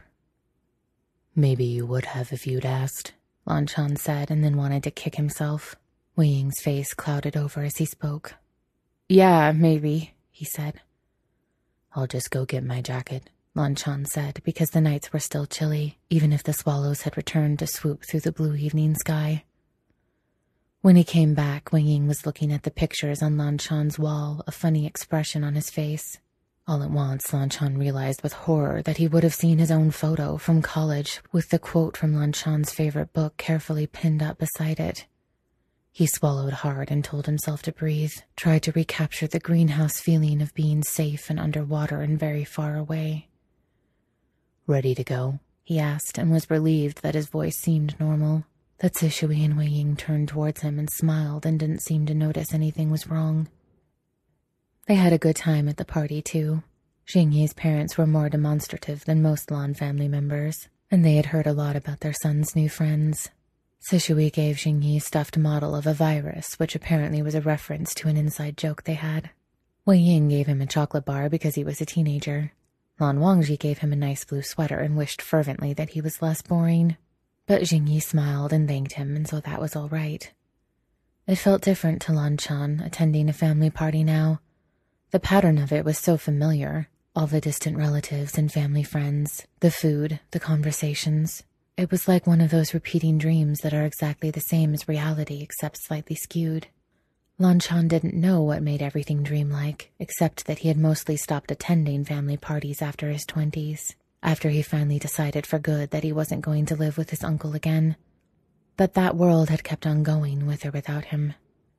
[SPEAKER 1] Maybe you would have if you'd asked, Lanchan said, and then wanted to kick himself. Wei Ying's face clouded over as he spoke. Yeah, maybe, he said. I'll just go get my jacket, Lanchan said, because the nights were still chilly, even if the swallows had returned to swoop through the blue evening sky. When he came back, Wei Ying was looking at the pictures on Lanchan's wall, a funny expression on his face. All at once, Lanchan realized with horror that he would have seen his own photo from college with the quote from Lanchan's favorite book carefully pinned up beside it. He swallowed hard and told himself to breathe, tried to recapture the greenhouse feeling of being safe and underwater and very far away. Ready to go? He asked, and was relieved that his voice seemed normal, that Sishui and Wei Ying turned towards him and smiled and didn't seem to notice anything was wrong. They had a good time at the party, too. Jingyi's parents were more demonstrative than most Lan family members, and they had heard a lot about their son's new friends. Sishui gave Jingyi a stuffed model of a virus, which apparently was a reference to an inside joke they had. Wei Ying gave him a chocolate bar because he was a teenager. Lan Wangji gave him a nice blue sweater and wished fervently that he was less boring. But Jingyi smiled and thanked him, and so that was all right. It felt different to Lanchan, attending a family party now. The pattern of it was so familiar, all the distant relatives and family friends, the food, the conversations. It was like one of those repeating dreams that are exactly the same as reality except slightly skewed. Lanchan didn't know what made everything dreamlike, except that he had mostly stopped attending family parties after his twenties, after he finally decided for good that he wasn't going to live with his uncle again. But that world had kept on going with or without him.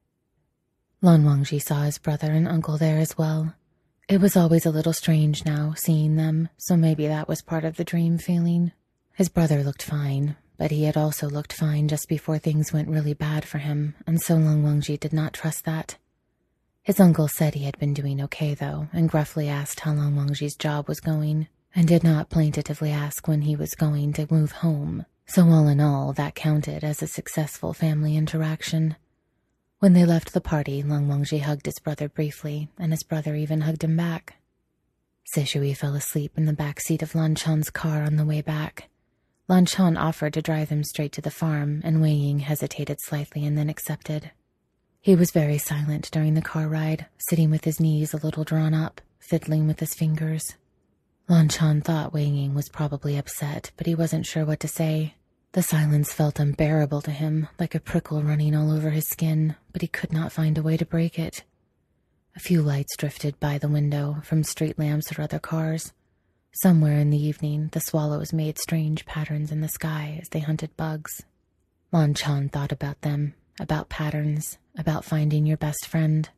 [SPEAKER 1] Lan Wangji saw his brother and uncle there as well. It was always a little strange now, seeing them, so maybe that was part of the dream feeling. His brother looked fine, but he had also looked fine just before things went really bad for him, and so Lan Wangji did not trust that. His uncle said he had been doing okay, though, and gruffly asked how Lan Wangji's job was going, and did not plaintively ask when he was going to move home, so all in all, that counted as a successful family interaction. When they left the party, Lan Wangji hugged his brother briefly, and his brother even hugged him back. Sishui fell asleep in the back seat of Lanchan's car on the way back. Lan Chan offered to drive them straight to the farm, and Wei Ying hesitated slightly and then accepted. He was very silent during the car ride, sitting with his knees a little drawn up, fiddling with his fingers. Lan Chan thought Wei Ying was probably upset, but he wasn't sure what to say. The silence felt unbearable to him, like a prickle running all over his skin, but he could not find a way to break it. A few lights drifted by the window, from street lamps or other cars. Somewhere in the evening, the swallows made strange patterns in the sky as they hunted bugs. Lan Chan thought about them, about patterns, about finding your best friend.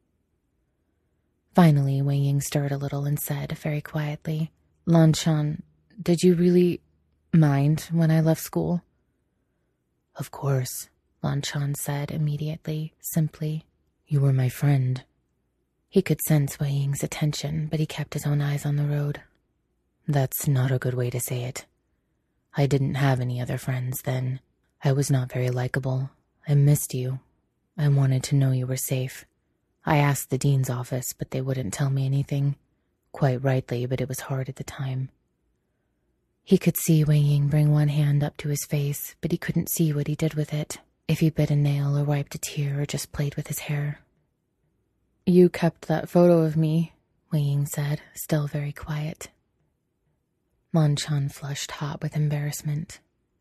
[SPEAKER 1] Finally, Wei Ying stirred a little and said, very quietly, "Lan Chan, did you really mind when I left school?" "Of course," Lan Chan said immediately, simply. "You were my friend." He could sense Wei Ying's attention, but he kept his own eyes on the road. "That's not a good way to say it. I didn't have any other friends then. I was not very likable. I missed you. I wanted to know you were safe. I asked the dean's office, but they wouldn't tell me anything. Quite rightly, but it was hard at the time." He could see Wei Ying bring one hand up to his face, but he couldn't see what he did with it, if he bit a nail or wiped a tear or just played with his hair. "You kept that photo of me," Wei Ying said, still very quiet. Lan Chan flushed hot with embarrassment.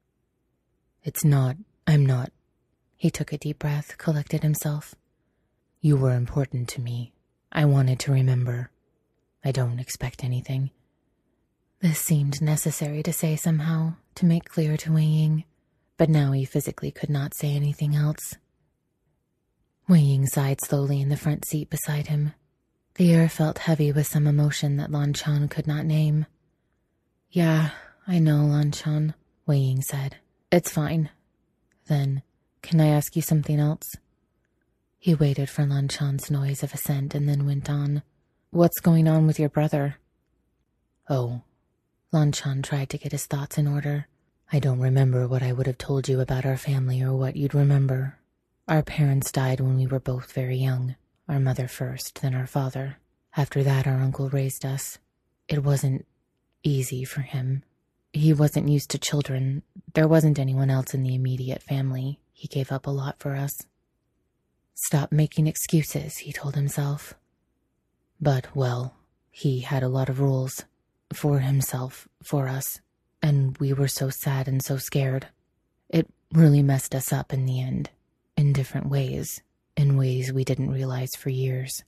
[SPEAKER 1] "It's not, I'm not." He took a deep breath, collected himself. "You were important to me. I wanted to remember. I don't expect anything." This seemed necessary to say somehow, to make clear to Wei Ying, but now he physically could not say anything else. Wei Ying sighed slowly in the front seat beside him. The air felt heavy with some emotion that Lan Chan could not name. "Yeah, I know, Lan Chan," Wei Ying said. "It's fine." Then, "Can I ask you something else?" He waited for Lan Chan's noise of assent and then went on. "What's going on with your brother?" "Oh." Lan Chan tried to get his thoughts in order. "I don't remember what I would have told you about our family or what you'd remember. Our parents died when we were both very young. Our mother first, then our father. After that, our uncle raised us. It wasn't easy for him. He wasn't used to children. There wasn't anyone else in the immediate family. He gave up a lot for us." Stop making excuses, he told himself. But, well, he had a lot of rules. For himself, for us. And we were so sad and so scared. It really messed us up in the end. In different ways. In ways we didn't realize for years.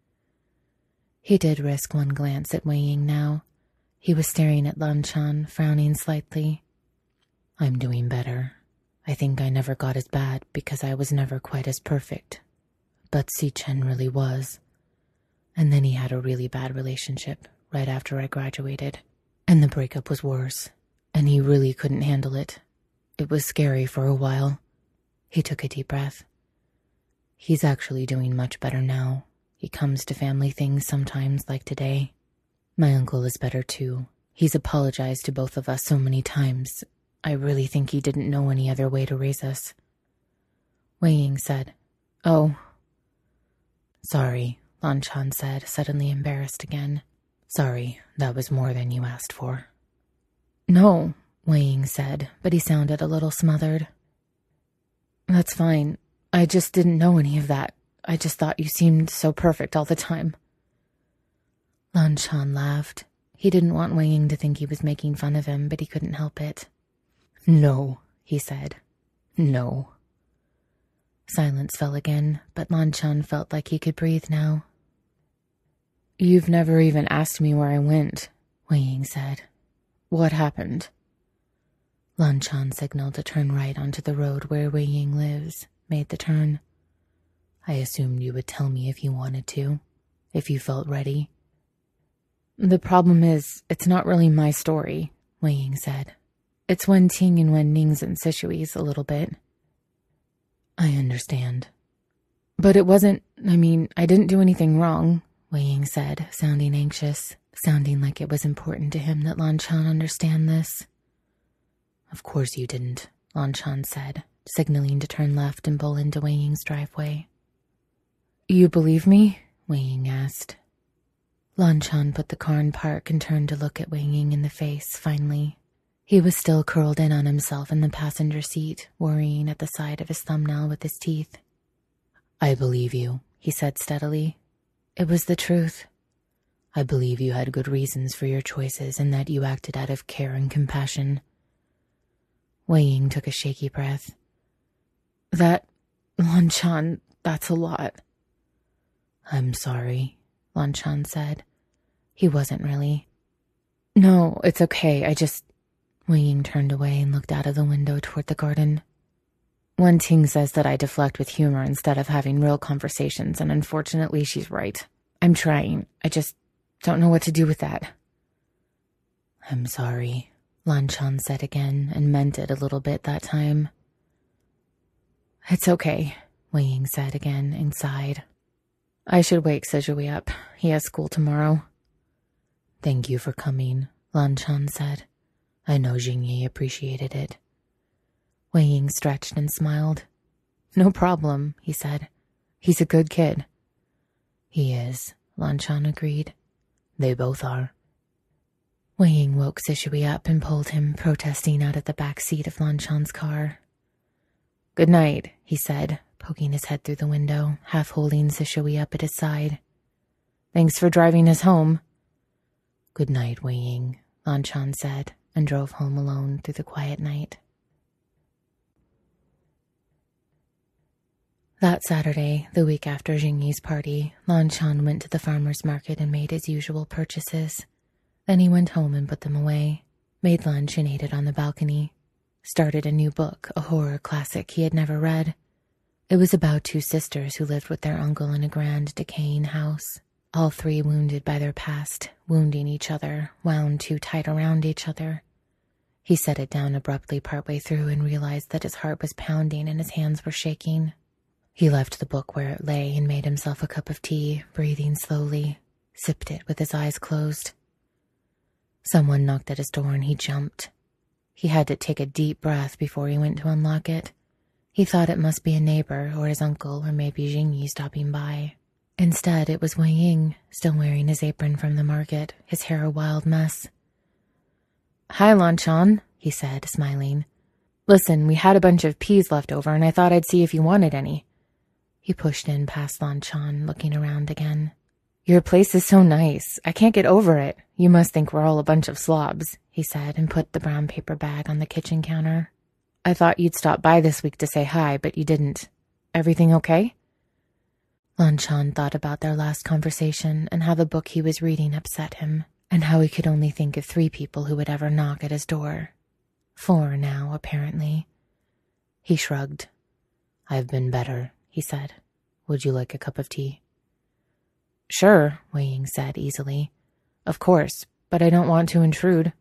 [SPEAKER 1] He did risk one glance at Wei Ying now. He was staring at Lan Chan, frowning slightly. "I'm doing better. I think I never got as bad because I was never quite as perfect. But Si Chen really was. And then he had a really bad relationship right after I graduated. And the breakup was worse. And he really couldn't handle it. It was scary for a while." He took a deep breath. "He's actually doing much better now. He comes to family things sometimes, like today. My uncle is better too. He's apologized to both of us so many times. I really think he didn't know any other way to raise us." Wei Ying said, "Oh." "Sorry," Lan Chan said, suddenly embarrassed again. "Sorry, that was more than you asked for." "No," Wei Ying said, but he sounded a little smothered. "That's fine. I just didn't know any of that. I just thought you seemed so perfect all the time." Lan Chan laughed. He didn't want Wei Ying to think he was making fun of him, but he couldn't help it. "No," he said. "No." Silence fell again, but Lan Chan felt like he could breathe now. "You've never even asked me where I went," Wei Ying said. "What happened?" Lan Chan signaled to turn right onto the road where Wei Ying lives, made the turn. "I assumed you would tell me if you wanted to, if you felt ready." "The problem is, it's not really my story," Wei Ying said. "It's Wen Ting and Wen Ning's and Sishui's a little bit." "I understand." "But it wasn't, I mean, I didn't do anything wrong," Wei Ying said, sounding anxious, sounding like it was important to him that Lan Chan understand this. "Of course you didn't," Lan Chan said, signaling to turn left and pull into Wei Ying's driveway. "You believe me?" Wei Ying asked. Lan Chan put the car in park and turned to look at Wei Ying in the face, finally. He was still curled in on himself in the passenger seat, worrying at the side of his thumbnail with his teeth. "I believe you," he said steadily. It was the truth. "I believe you had good reasons for your choices and that you acted out of care and compassion." Wei Ying took a shaky breath. That, Lan Chan, that's a lot." "I'm sorry," Lan Chan said. He wasn't really. "No, it's okay, I just..." Wei Ying turned away and looked out of the window toward the garden. "Wen Ting says that I deflect with humor instead of having real conversations, and unfortunately she's right. I'm trying, I just don't know what to do with that." "I'm sorry," Lan Chan said again, and meant it a little bit that time. "It's okay," Wei Ying said again and sighed. "I should wake Sejui up. He has school tomorrow." "Thank you for coming," Lan Chan said. "I know Jingyi appreciated it." Wei Ying stretched and smiled. "No problem," he said. "He's a good kid." "He is," Lan Chan agreed. "They both are." Wei Ying woke Sejui up and pulled him, protesting, out of the back seat of Lan Chan's car. "Good night," he said, poking his head through the window, half holding Sejui up at his side. "Thanks for driving us home." "Good night, Wei Ying," Lan Chan said, and drove home alone through the quiet night. That Saturday, the week after Jingyi's party, Lan Chan went to the farmer's market and made his usual purchases. Then he went home and put them away, made lunch and ate it on the balcony, started a new book, a horror classic he had never read. It was about two sisters who lived with their uncle in a grand, decaying house, all three wounded by their past, wounding each other, wound too tight around each other. He set it down abruptly partway through and realized that his heart was pounding and his hands were shaking. He left the book where it lay and made himself a cup of tea, breathing slowly, sipped it with his eyes closed. Someone knocked at his door and he jumped. He had to take a deep breath before he went to unlock it. He thought it must be a neighbor or his uncle or maybe Jingyi stopping by. Instead, it was Wei Ying, still wearing his apron from the market, his hair a wild mess. "Hi, Lan Chan," he said, smiling. "Listen, we had a bunch of peas left over and I thought I'd see if you wanted any." He pushed in past Lan Chan, looking around again. "Your place is so nice. I can't get over it. You must think we're all a bunch of slobs," he said, and put the brown paper bag on the kitchen counter. "I thought you'd stop by this week to say hi, but you didn't. Everything okay?" Lan Chan thought about their last conversation and how the book he was reading upset him, and how he could only think of three people who would ever knock at his door. Four now, apparently. He shrugged. "I've been better," he said. "Would you like a cup of tea?" "Sure," Wei Ying said easily. "Of course, but I don't want to intrude."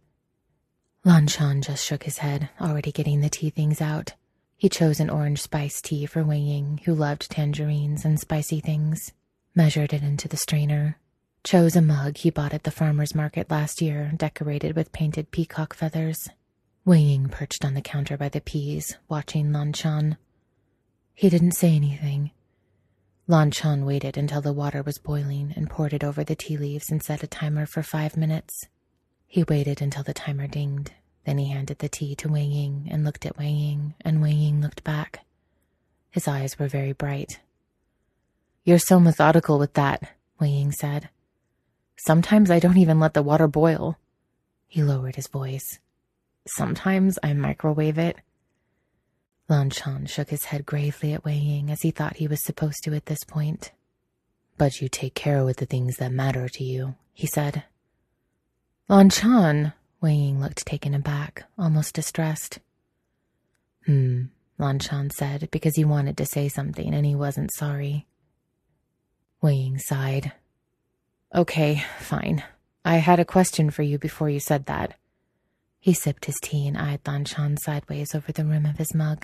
[SPEAKER 1] Lan Chan just shook his head, already getting the tea things out. He chose an orange spice tea for Wei Ying, who loved tangerines and spicy things, measured it into the strainer, chose a mug he bought at the farmer's market last year, decorated with painted peacock feathers. Wei Ying perched on the counter by the peas, watching Lan Chan. He didn't say anything. Lan Chan waited until the water was boiling and poured it over the tea leaves and set a timer for five minutes. He waited until the timer dinged. Then he handed the tea to Wei Ying and looked at Wei Ying, and Wei Ying looked back. His eyes were very bright. "You're so methodical with that," Wei Ying said. "Sometimes I don't even let the water boil." He lowered his voice. "Sometimes I microwave it." Lan Chan shook his head gravely at Wei Ying, as he thought he was supposed to at this point. "But you take care with the things that matter to you," he said. "Lan Chan," Wei Ying looked taken aback, almost distressed. Hmm, Lan Chan said, because he wanted to say something and he wasn't sorry. Wei Ying sighed. "Okay, fine. I had a question for you before you said that." He sipped his tea and eyed Lan Chan sideways over the rim of his mug.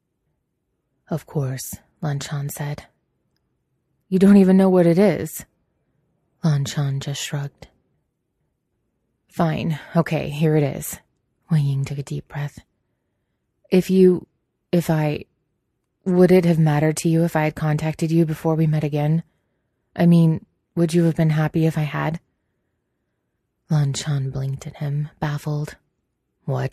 [SPEAKER 1] "Of course," Lan Chan said. "You don't even know what it is." Lan Chan just shrugged. "Fine, okay, here it is." Wei Ying took a deep breath. If you, if I, would it have mattered to you if I had contacted you before we met again? I mean, would you have been happy if I had?" Lan Chan blinked at him, baffled. "What?"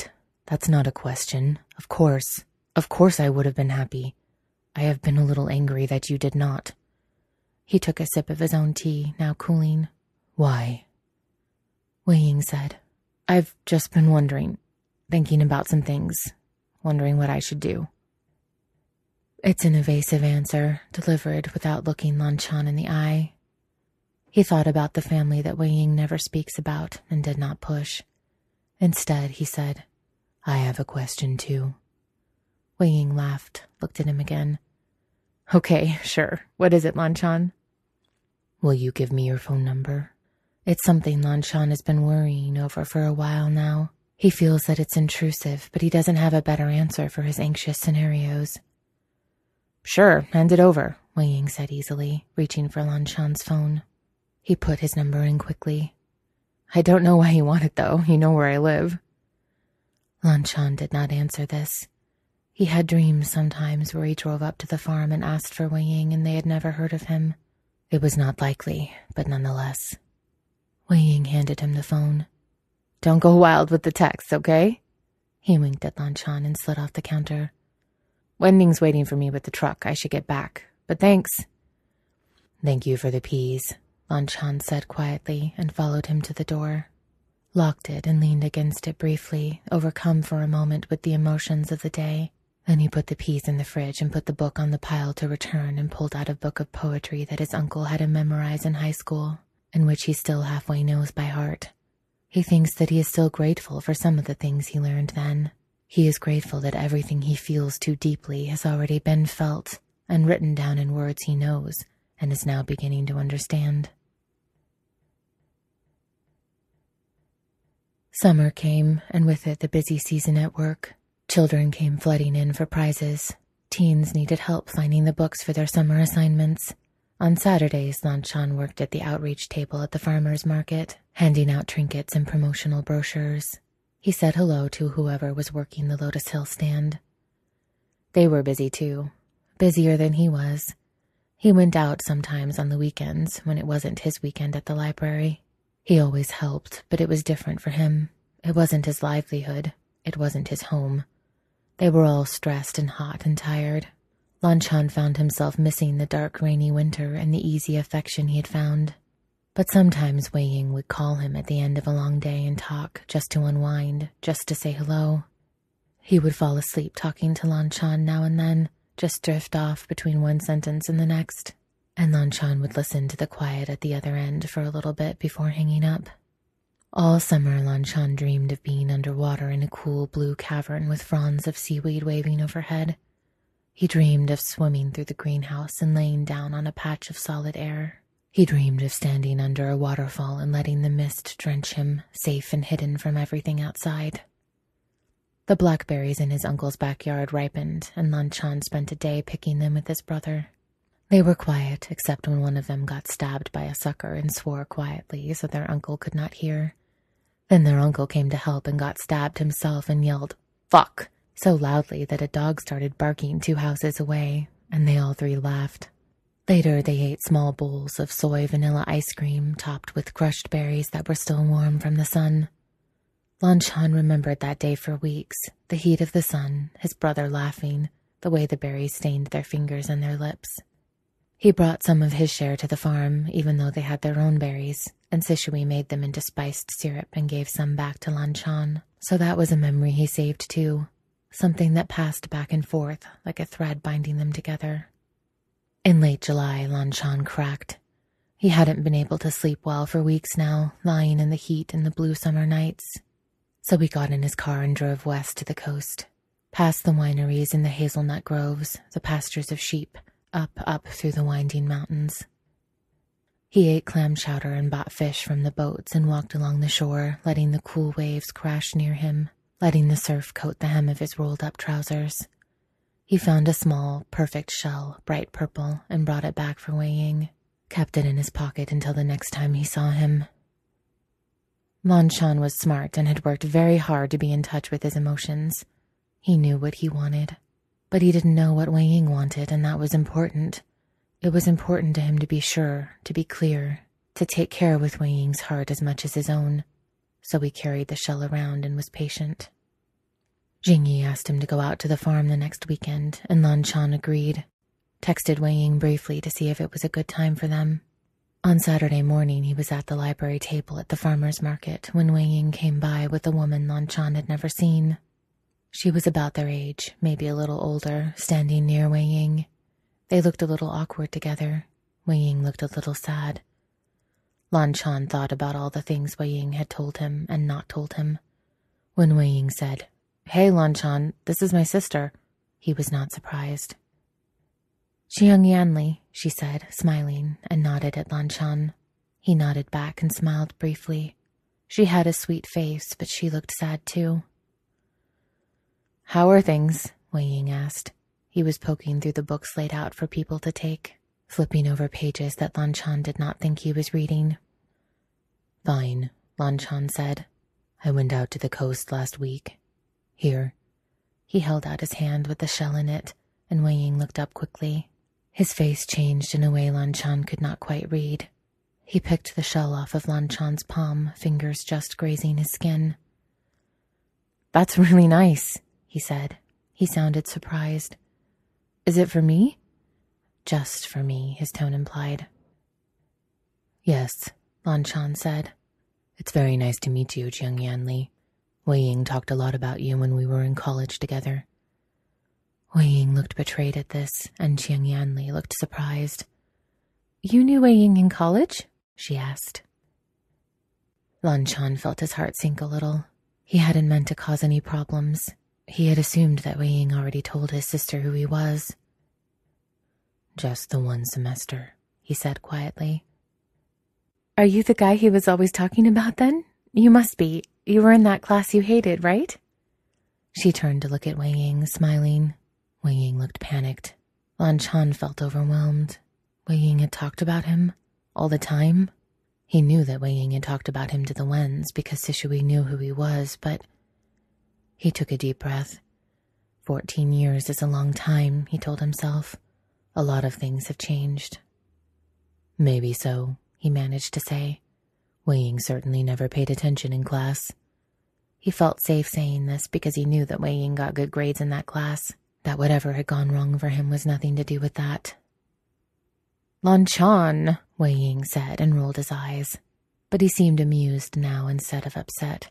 [SPEAKER 1] That's not a question. Of course. Of course I would have been happy. I have been a little angry that you did not. He took a sip of his own tea, now cooling. Why? Wei Ying said, I've just been wondering, thinking about some things, wondering what I should do. It's an evasive answer, delivered without looking Lan Chan in the eye. He thought about the family that Wei Ying never speaks about and did not push. Instead, he said, I have a question too. Wei Ying laughed, looked at him again. Okay, sure. What is it, Lan Chan? Will you give me your phone number? It's something Lan Chan has been worrying over for a while now. He feels that it's intrusive, but he doesn't have a better answer for his anxious scenarios. Sure, hand it over, Wei Ying said easily, reaching for Lan Chan's phone. He put his number in quickly. I don't know why you want it, though. You know where I live. Lan Chan did not answer this. He had dreams sometimes where he drove up to the farm and asked for Wei Ying, and they had never heard of him. It was not likely, but nonetheless. Wei Ying handed him the phone. Don't go wild with the text, okay? He winked at Lan Chan and slid off the counter. Wending's waiting for me with the truck. I should get back, but thanks. Thank you for the peas, Lan Chan said quietly and followed him to the door. Locked it and leaned against it briefly, overcome for a moment with the emotions of the day. Then he put the peas in the fridge and put the book on the pile to return and pulled out a book of poetry that his uncle had him memorize in high school, and which he still halfway knows by heart. He thinks that he is still grateful for some of the things he learned then. He is grateful that everything he feels too deeply has already been felt and written down in words he knows and is now beginning to understand. Summer came, and with it the busy season at work. Children came flooding in for prizes. Teens needed help finding the books for their summer assignments. On Saturdays, Lan Chan worked at the outreach table at the farmer's market, handing out trinkets and promotional brochures. He said hello to whoever was working the Lotus Hill stand. They were busy too, busier than he was. He went out sometimes on the weekends when it wasn't his weekend at the library. He always helped, but it was different for him. It wasn't his livelihood. It wasn't his home. They were all stressed and hot and tired. Lan Chan found himself missing the dark, rainy winter and the easy affection he had found. But sometimes Wei Ying would call him at the end of a long day and talk, just to unwind, just to say hello. He would fall asleep talking to Lan Chan now and then, just drift off between one sentence and the next, and Lan Chan would listen to the quiet at the other end for a little bit before hanging up. All summer, Lan Chan dreamed of being underwater in a cool blue cavern with fronds of seaweed waving overhead. He dreamed of swimming through the greenhouse and laying down on a patch of solid air. He dreamed of standing under a waterfall and letting the mist drench him, safe and hidden from everything outside. The blackberries in his uncle's backyard ripened, and Lan Chan spent a day picking them with his brother. They were quiet, except when one of them got stabbed by a sucker and swore quietly so their uncle could not hear. Then their uncle came to help and got stabbed himself and yelled, "Fuck!" so loudly that a dog started barking two houses away, and they all three laughed. Later, they ate small bowls of soy vanilla ice cream topped with crushed berries that were still warm from the sun. Lan Chan remembered that day for weeks, the heat of the sun, his brother laughing, the way the berries stained their fingers and their lips. He brought some of his share to the farm, even though they had their own berries, and Sishui made them into spiced syrup and gave some back to Lan Chan, so that was a memory he saved too, something that passed back and forth like a thread binding them together. In late July, Lan Chan cracked. He hadn't been able to sleep well for weeks now, lying in the heat in the blue summer nights. So he got in his car and drove west to the coast, past the wineries and the hazelnut groves, the pastures of sheep, up, up through the winding mountains. He ate clam chowder and bought fish from the boats and walked along the shore, letting the cool waves crash near him, letting the surf coat the hem of his rolled-up trousers. He found a small, perfect shell, bright purple, and brought it back for Wei Ying, kept it in his pocket until the next time he saw him. Lan Chan was smart and had worked very hard to be in touch with his emotions. He knew what he wanted. But he didn't know what Wei Ying wanted, and that was important. It was important to him to be sure, to be clear, to take care with Wei Ying's heart as much as his own. So he carried the shell around and was patient. Jingyi asked him to go out to the farm the next weekend, and Lan Chan agreed, texted Wei Ying briefly to see if it was a good time for them. On Saturday morning, he was at the library table at the farmer's market when Wei Ying came by with a woman Lan Chan had never seen. She was about their age, maybe a little older, standing near Wei Ying. They looked a little awkward together. Wei Ying looked a little sad. Lan Chan thought about all the things Wei Ying had told him and not told him. When Wei Ying said, "Hey, Lan Chan, this is my sister," he was not surprised. "Xiang Yanli," she said, smiling, and nodded at Lan Chan. He nodded back and smiled briefly. She had a sweet face, but she looked sad too. "How are things?" Wei Ying asked. He was poking through the books laid out for people to take, flipping over pages that Lan Chan did not think he was reading. "Fine," Lan Chan said. "I went out to the coast last week. Here." He held out his hand with the shell in it, and Wei Ying looked up quickly. His face changed in a way Lan Chan could not quite read. He picked the shell off of Lan Chan's palm, fingers just grazing his skin. "That's really nice," he said. He sounded surprised. "Is it for me?" "Just for me," his tone implied. "Yes," Lan Chan said. "It's very nice to meet you, Xiang Yanli. Wei Ying talked a lot about you when we were in college together." Wei Ying looked betrayed at this, and Xiang Yanli looked surprised. "You knew Wei Ying in college?" she asked. Lan Chan felt his heart sink a little. He hadn't meant to cause any problems. He had assumed that Wei Ying already told his sister who he was. "Just the one semester," he said quietly. "Are you the guy he was always talking about then? You must be. You were in that class you hated, right?" She turned to look at Wei Ying, smiling. Wei Ying looked panicked. Lan Chan felt overwhelmed. Wei Ying had talked about him? All the time? He knew that Wei Ying had talked about him to the Wens because Sishui knew who he was, but... He took a deep breath. Fourteen years is a long time, he told himself. A lot of things have changed. "Maybe so," he managed to say. Wei Ying certainly never paid attention in class. He felt safe saying this because he knew that Wei Ying got good grades in that class, that whatever had gone wrong for him was nothing to do with that. "Lan Chan," Wei Ying said and rolled his eyes, but he seemed amused now instead of upset.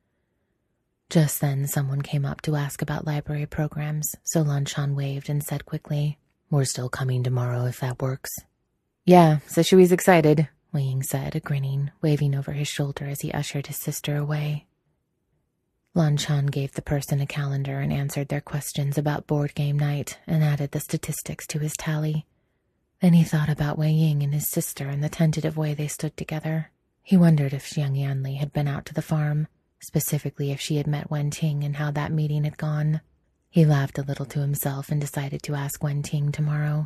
[SPEAKER 1] Just then someone came up to ask about library programs, so Lan Chan waved and said quickly, "We're still coming tomorrow if that works." "Yeah, Sishui's excited," Wei Ying said, grinning, waving over his shoulder as he ushered his sister away. Lan Chan gave the person a calendar and answered their questions about board game night and added the statistics to his tally. Then he thought about Wei Ying and his sister and the tentative way they stood together. He wondered if Xiang Yanli had been out to the farm, specifically if she had met Wen Ting and how that meeting had gone. He laughed a little to himself and decided to ask Wen Ting tomorrow.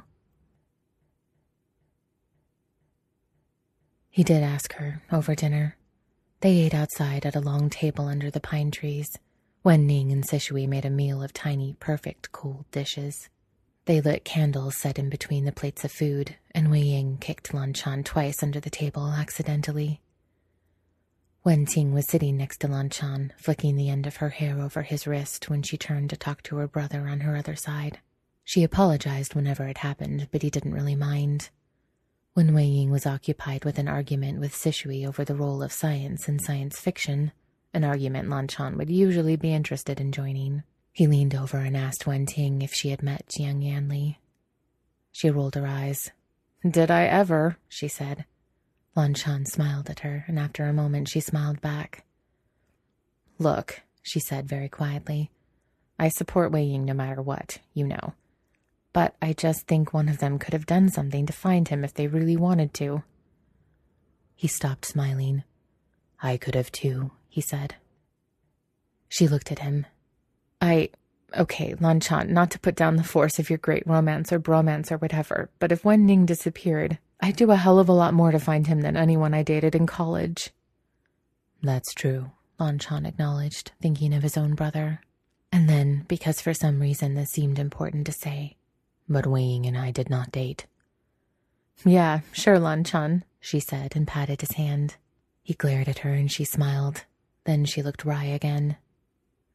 [SPEAKER 1] He did ask her, over dinner. They ate outside at a long table under the pine trees. Wen Ning and Sishui made a meal of tiny, perfect, cold dishes. They lit candles set in between the plates of food, and Wei Ying kicked Lan Chan twice under the table accidentally. Wen Ting was sitting next to Lan Chan, flicking the end of her hair over his wrist when she turned to talk to her brother on her other side. She apologized whenever it happened, but he didn't really mind. When Wei Ying was occupied with an argument with Sishui over the role of science in science fiction, an argument Lan Chan would usually be interested in joining, he leaned over and asked Wen Ting if she had met Xiang Yanli. She rolled her eyes. "Did I ever?" she said. Lan Chan smiled at her, and after a moment she smiled back. "Look," she said very quietly, "I support Wei Ying no matter what, you know. But I just think one of them could have done something to find him if they really wanted to." He stopped smiling. "I could have too," he said. She looked at him. I... Okay, Lan Chan, not to put down the force of your great romance or bromance or whatever, but if Wen Ning disappeared, I'd do a hell of a lot more to find him than anyone I dated in college. "That's true," Lan Chan acknowledged, thinking of his own brother. And then, because for some reason this seemed important to say, "But Wei Ying and I did not date." "Yeah, sure, Lan Chan," she said and patted his hand. He glared at her and she smiled. Then she looked wry again.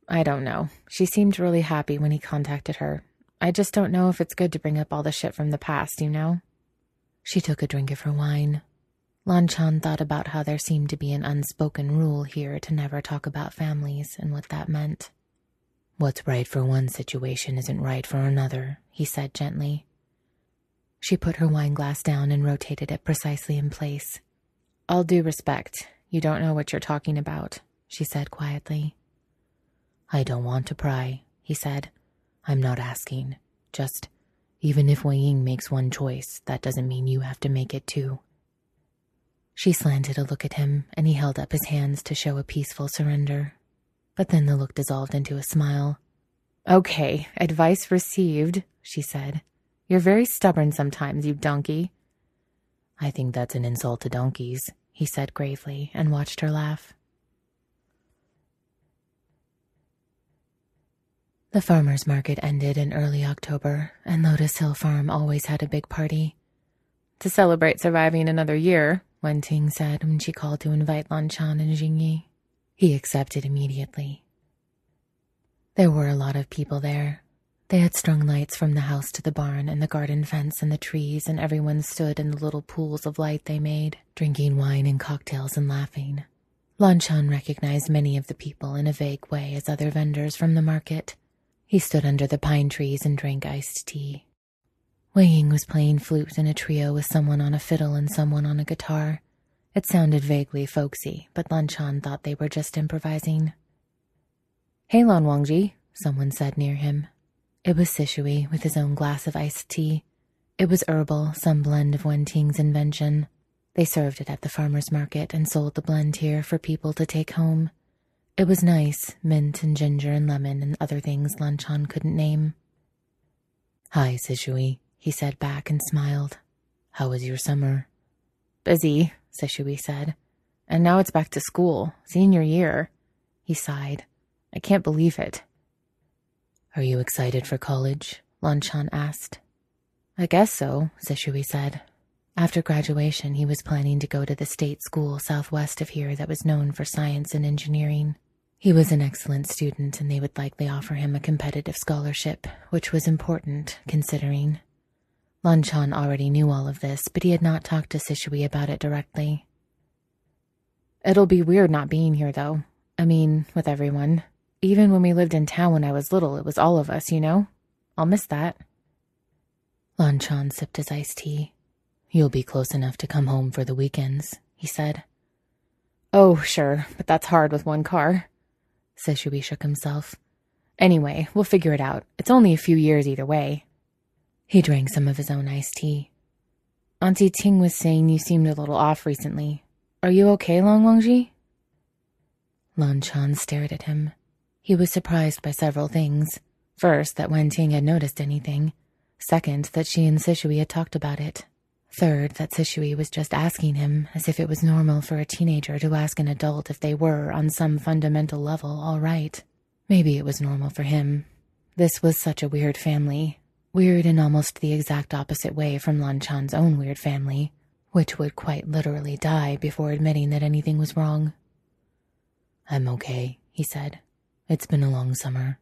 [SPEAKER 1] I don't know. She seemed really happy when he contacted her. I just don't know if it's good to bring up all the shit from the past, you know? She took a drink of her wine. Lanchan thought about how there seemed to be an unspoken rule here to never talk about families and what that meant. What's right for one situation isn't right for another, he said gently. She put her wine glass down and rotated it precisely in place. All due respect, you don't know what you're talking about, she said quietly. I don't want to pry, he said. I'm not asking. Just, even if Wei Ying makes one choice, that doesn't mean you have to make it too. She slanted a look at him, and he held up his hands to show a peaceful surrender. But then the look dissolved into a smile. Okay, advice received, she said. You're very stubborn sometimes, you donkey. I think that's an insult to donkeys, he said gravely, and watched her laugh. The farmer's market ended in early October, and Lotus Hill Farm always had a big party. To celebrate surviving another year, Wen Ting said when she called to invite Lanchan and Jingyi. He accepted immediately. There were a lot of people there. They had strung lights from the house to the barn and the garden fence and the trees, and everyone stood in the little pools of light they made, drinking wine and cocktails and laughing. Lanchan recognized many of the people in a vague way as other vendors from the market. He stood under the pine trees and drank iced tea. Wei Ying was playing flute in a trio with someone on a fiddle and someone on a guitar. It sounded vaguely folksy, but Lanchan thought they were just improvising. Hey, Lan Wangji, someone said near him. It was Sishui with his own glass of iced tea. It was herbal, some blend of Wen Ting's invention. They served it at the farmer's market and sold the blend here for people to take home. It was nice, mint and ginger and lemon and other things Lanchan couldn't name. Hi, Sishui, he said back and smiled. How was your summer? Busy, Sishui said. And now it's back to school, senior year. He sighed. I can't believe it. Are you excited for college? Lanchan asked. I guess so, Sishui said. After graduation, he was planning to go to the state school southwest of here that was known for science and engineering. He was an excellent student, and they would likely offer him a competitive scholarship, which was important, considering. Lanchan already knew all of this, but he had not talked to Sishui about it directly. It'll be weird not being here, though. I mean, with everyone. Even when we lived in town when I was little, it was all of us, you know? I'll miss that. Lanchan sipped his iced tea. You'll be close enough to come home for the weekends, he said. Oh, sure, but that's hard with one car. Sishui shook himself. Anyway, we'll figure it out. It's only a few years either way. He drank some of his own iced tea. Auntie Ting was saying you seemed a little off recently. Are you okay, Lan Wangji? Lanchan stared at him. He was surprised by several things. First, that Wen Ting had noticed anything. Second, that she and Sishui had talked about it. Third, that Sishui was just asking him, as if it was normal for a teenager to ask an adult if they were, on some fundamental level, all right. Maybe it was normal for him. This was such a weird family. Weird in almost the exact opposite way from Lanchan's own weird family, which would quite literally die before admitting that anything was wrong. I'm okay, he said. It's been a long summer.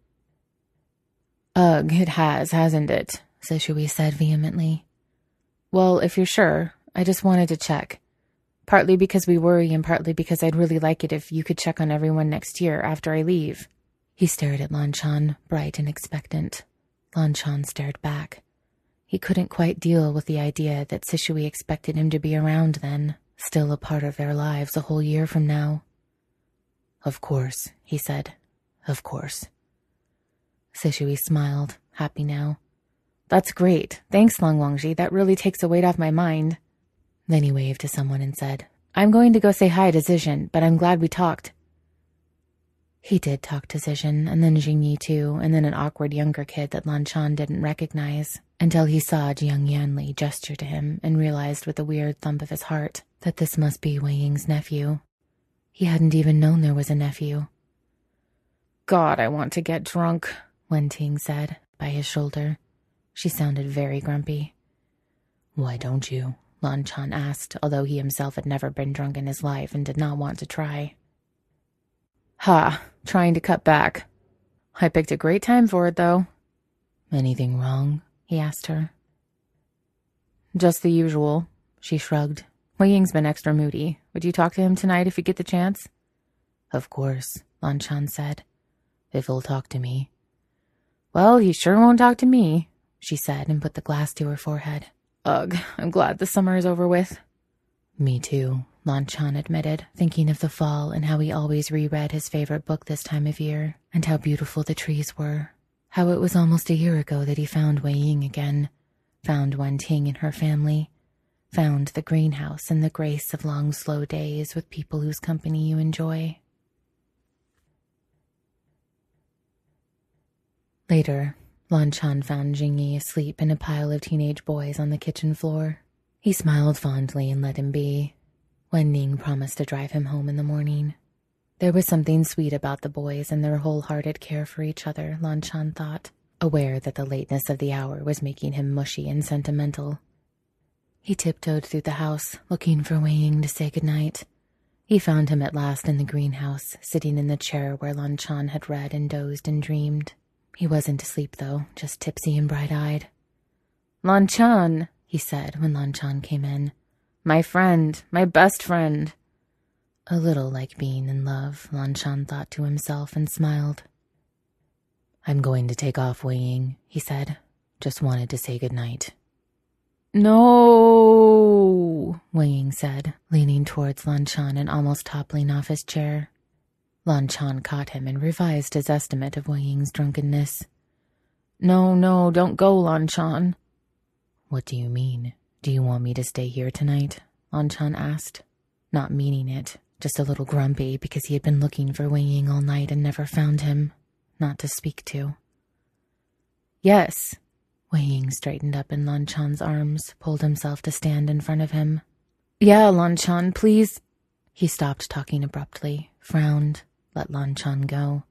[SPEAKER 1] Ugh, it has, hasn't it? Sishui said vehemently. Well, if you're sure, I just wanted to check. Partly because we worry and partly because I'd really like it if you could check on everyone next year after I leave. He stared at Lanchan, bright and expectant. Lanchan stared back. He couldn't quite deal with the idea that Sishui expected him to be around then, still a part of their lives a whole year from now. Of course, he said. Of course. Sishui smiled, happy now. That's great. Thanks, Lan Wangji. That really takes a weight off my mind. Then he waved to someone and said, I'm going to go say hi to Zizhen, but I'm glad we talked. He did talk to Zizhen, and then Jingyi too, and then an awkward younger kid that Lanchan didn't recognize, until he saw Jiang Yanli gesture to him and realized with a weird thump of his heart that this must be Wei Ying's nephew. He hadn't even known there was a nephew. God, I want to get drunk, Wen Ting said, by his shoulder. She sounded very grumpy. Why don't you? Lanchan asked, although he himself had never been drunk in his life and did not want to try. Ha, trying to cut back. I picked a great time for it, though. Anything wrong? He asked her. Just the usual, she shrugged. Wei Ying's been extra moody. Would you talk to him tonight if you get the chance? Of course, Lan Chan said. If he'll talk to me. Well, he sure won't talk to me, she said and put the glass to her forehead. Ugh, I'm glad the summer is over with. Me too, Lan Chan admitted, thinking of the fall and how he always reread his favorite book this time of year, and how beautiful the trees were. How it was almost a year ago that he found Wei Ying again, found Wen Ting and her family, found the greenhouse and the grace of long, slow days with people whose company you enjoy. Later, Lan Chan found Jingyi asleep in a pile of teenage boys on the kitchen floor. He smiled fondly and let him be. Wen Ning promised to drive him home in the morning. There was something sweet about the boys and their wholehearted care for each other, Lan Chan thought, aware that the lateness of the hour was making him mushy and sentimental. He tiptoed through the house, looking for Wei Ying to say goodnight. He found him at last in the greenhouse, sitting in the chair where Lan Chan had read and dozed and dreamed. He wasn't asleep, though, just tipsy and bright-eyed. Lan Chan, he said when Lan Chan came in. My friend, my best friend. A little like being in love, Lan Chan thought to himself and smiled. I'm going to take off, Wei Ying, he said. Just wanted to say goodnight. No, Wei Ying said, leaning towards Lan Chan and almost toppling off his chair. Lan Chan caught him and revised his estimate of Wei Ying's drunkenness. No, no, don't go, Lan Chan. What do you mean? Do you want me to stay here tonight? Lan Chan asked, not meaning it, just a little grumpy because he had been looking for Wei Ying all night and never found him, not to speak to. Yes. Wei Ying straightened up in Lan Chan's arms, pulled himself to stand in front of him. Yeah, Lan Chan, please. He stopped talking abruptly, frowned, let Lan Chan go.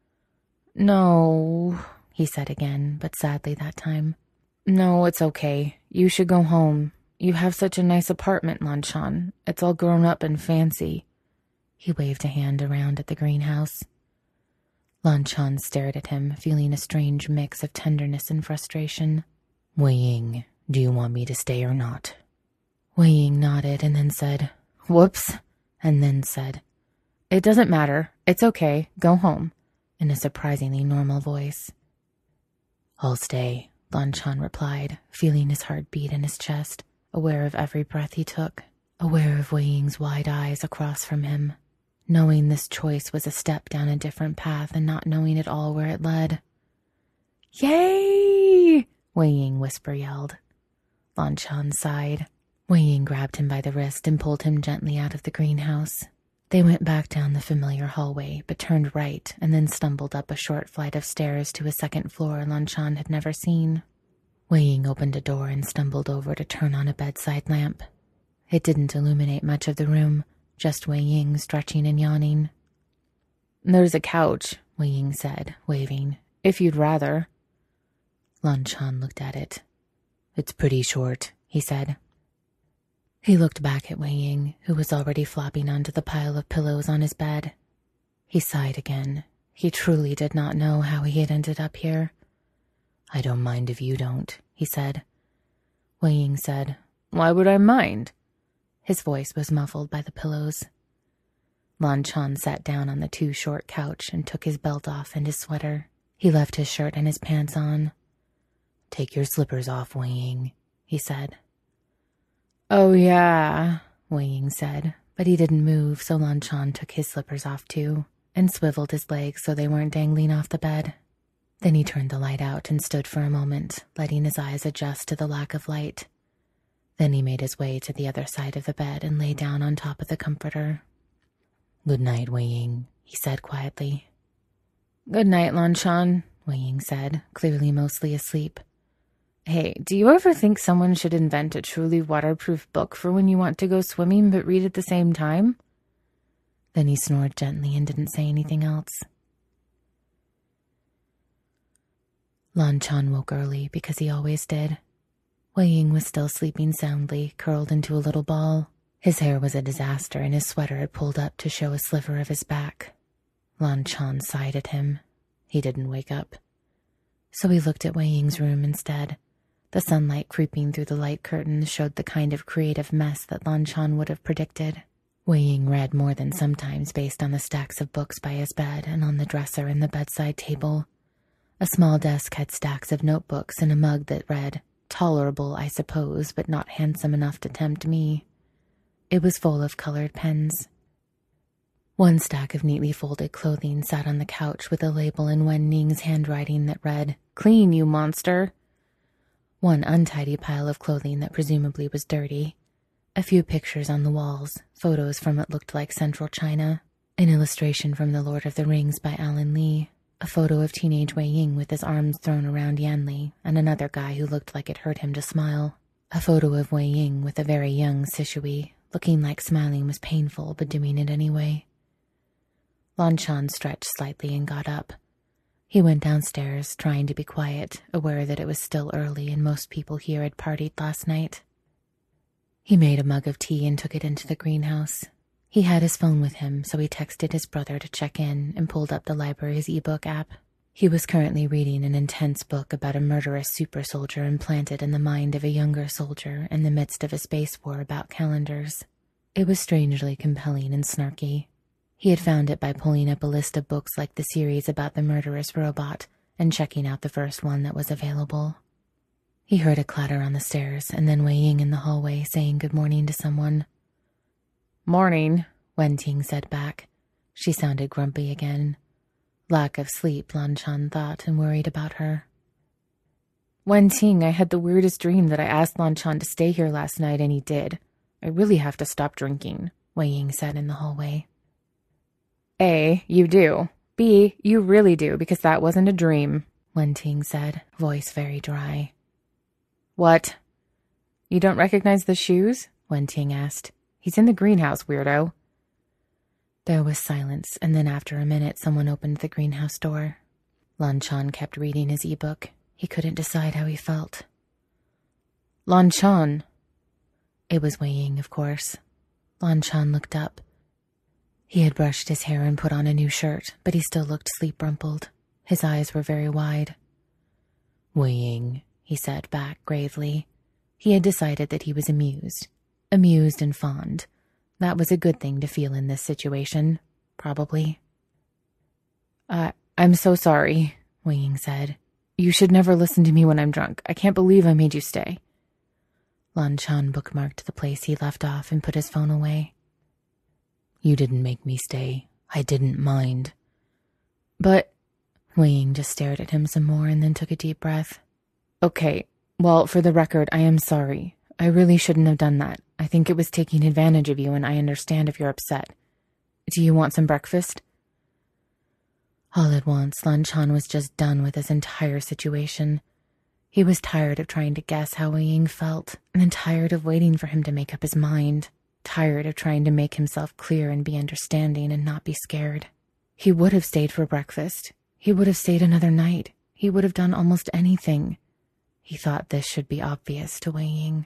[SPEAKER 1] No, he said again, but sadly that time. No, it's okay. You should go home. You have such a nice apartment, Lan Chan. It's all grown up and fancy. He waved a hand around at the greenhouse. Lan Chan stared at him, feeling a strange mix of tenderness and frustration. Wei Ying, do you want me to stay or not? Wei Ying nodded and then said, Whoops, and then said, It doesn't matter. It's okay. Go home, in a surprisingly normal voice. I'll stay, Lan Chan replied, feeling his heart beat in his chest, aware of every breath he took, aware of Wei Ying's wide eyes across from him, knowing this choice was a step down a different path and not knowing at all where it led. Yay! Wei Ying whisper yelled. Lan Chan sighed. Wei Ying grabbed him by the wrist and pulled him gently out of the greenhouse. They went back down the familiar hallway, but turned right and then stumbled up a short flight of stairs to a second floor Lan Chan had never seen. Wei Ying opened a door and stumbled over to turn on a bedside lamp. It didn't illuminate much of the room, just Wei Ying stretching and yawning. There's a couch, Wei Ying said, waving. If you'd rather. Lan Chan looked at it. It's pretty short, he said. He looked back at Wei Ying, who was already flopping onto the pile of pillows on his bed. He sighed again. He truly did not know how he had ended up here. I don't mind if you don't, he said. Wei Ying said, Why would I mind? His voice was muffled by the pillows. Lan Chan sat down on the too short couch and took his belt off and his sweater. He left his shirt and his pants on. Take your slippers off, Wei Ying, he said. Oh, yeah, Wei Ying said, but he didn't move, so Lan Chan took his slippers off too, and swiveled his legs so they weren't dangling off the bed. Then he turned the light out and stood for a moment, letting his eyes adjust to the lack of light. Then he made his way to the other side of the bed and lay down on top of the comforter. Good night, Wei Ying, he said quietly. Good night, Lan Chan, Wei Ying said, clearly mostly asleep. Hey, do you ever think someone should invent a truly waterproof book for when you want to go swimming but read at the same time? Then he snored gently and didn't say anything else. Lan Chan woke early because he always did. Wei Ying was still sleeping soundly, curled into a little ball. His hair was a disaster and his sweater had pulled up to show a sliver of his back. Lan Chan sighed at him. He didn't wake up. So he looked at Wei Ying's room instead. The sunlight creeping through the light curtains showed the kind of creative mess that Lan Chan would have predicted. Wei Ying read more than sometimes based on the stacks of books by his bed and on the dresser and the bedside table. A small desk had stacks of notebooks and a mug that read, "Tolerable, I suppose, but not handsome enough to tempt me." It was full of colored pens. One stack of neatly folded clothing sat on the couch with a label in Wen Ning's handwriting that read, "Clean, you monster." One untidy pile of clothing that presumably was dirty. A few pictures on the walls, photos from what looked like central China. An illustration from The Lord of the Rings by Alan Lee. A photo of teenage Wei Ying with his arms thrown around Yanli, and another guy who looked like it hurt him to smile. A photo of Wei Ying with a very young Sishui, looking like smiling was painful but doing it anyway. Lan Chan stretched slightly and got up. He went downstairs, trying to be quiet, aware that it was still early and most people here had partied last night. He made a mug of tea and took it into the greenhouse. He had his phone with him, so he texted his brother to check in and pulled up the library's ebook app. He was currently reading an intense book about a murderous super soldier implanted in the mind of a younger soldier in the midst of a space war about calendars. It was strangely compelling and snarky. He had found it by pulling up a list of books like the series about the murderous robot and checking out the first one that was available. He heard a clatter on the stairs and then Wei Ying in the hallway saying good morning to someone. "Morning," Wen Ting said back. She sounded grumpy again. Lack of sleep, Lan Chan thought, and worried about her. "Wen Ting, I had the weirdest dream that I asked Lan Chan to stay here last night and he did. I really have to stop drinking," Wei Ying said in the hallway. "A, you do. B, you really do, because that wasn't a dream," Wen Ting said, voice very dry. "What? You don't recognize the shoes?" Wen Ting asked. "He's in the greenhouse, weirdo." There was silence, and then after a minute someone opened the greenhouse door. Lan Chan kept reading his ebook. He couldn't decide how he felt. "Lan Chan." It was Wei Ying, of course. Lan Chan looked up. He had brushed his hair and put on a new shirt, but he still looked sleep-rumpled. His eyes were very wide. "Wei Ying," he said back gravely. He had decided that he was amused. Amused and fond. That was a good thing to feel in this situation, probably. Uh, I'm so sorry, Wei Ying said. "You should never listen to me when I'm drunk. I can't believe I made you stay." Lan Chan bookmarked the place he left off and put his phone away. "You didn't make me stay. I didn't mind." "But..." Wei Ying just stared at him some more and then took a deep breath. "Okay, well, for the record, I am sorry. I really shouldn't have done that. I think it was taking advantage of you, and I understand if you're upset. Do you want some breakfast?" All at once, Lan Chan was just done with this entire situation. He was tired of trying to guess how Wei Ying felt, and then tired of waiting for him to make up his mind. Tired of trying to make himself clear and be understanding and not be scared. He would have stayed for breakfast. He would have stayed another night. He would have done almost anything. He thought this should be obvious to Wei Ying.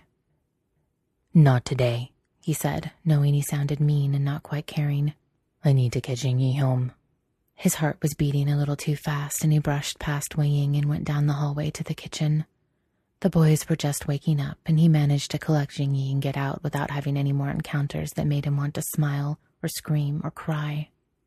[SPEAKER 1] "Not today," he said, knowing he sounded mean and not quite caring. "I need to get Jingyi home." His heart was beating a little too fast, and he brushed past Wei Ying and went down the hallway to the kitchen. The boys were just waking up, and he managed to collect Jingyi and get out without having any more encounters that made him want to smile or scream or cry.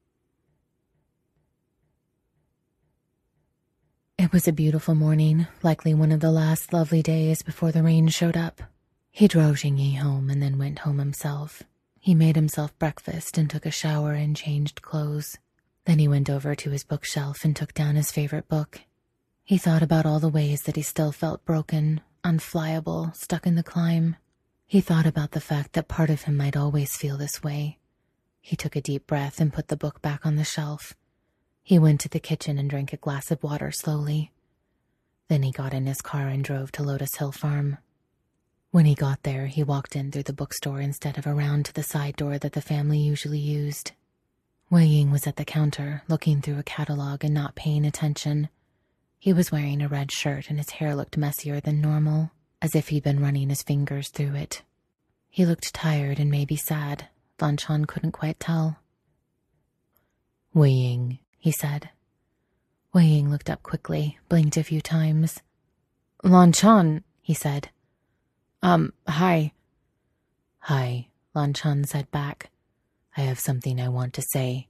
[SPEAKER 1] It was a beautiful morning, likely one of the last lovely days before the rain showed up. He drove Jingyi home and then went home himself. He made himself breakfast and took a shower and changed clothes. Then he went over to his bookshelf and took down his favorite book. He thought about all the ways that he still felt broken, unflyable, stuck in the climb. He thought about the fact that part of him might always feel this way. He took a deep breath and put the book back on the shelf. He went to the kitchen and drank a glass of water slowly. Then he got in his car and drove to Lotus Hill Farm. When he got there, he walked in through the bookstore instead of around to the side door that the family usually used. Wei Ying was at the counter, looking through a catalog and not paying attention. He was wearing a red shirt and his hair looked messier than normal, as if he'd been running his fingers through it. He looked tired and maybe sad. Lan Chan couldn't quite tell. "Wei Ying," he said. Wei Ying looked up quickly, blinked a few times. Lan Chan, he said. Um, hi. Hi, Lan Chan said back. I have something I want to say.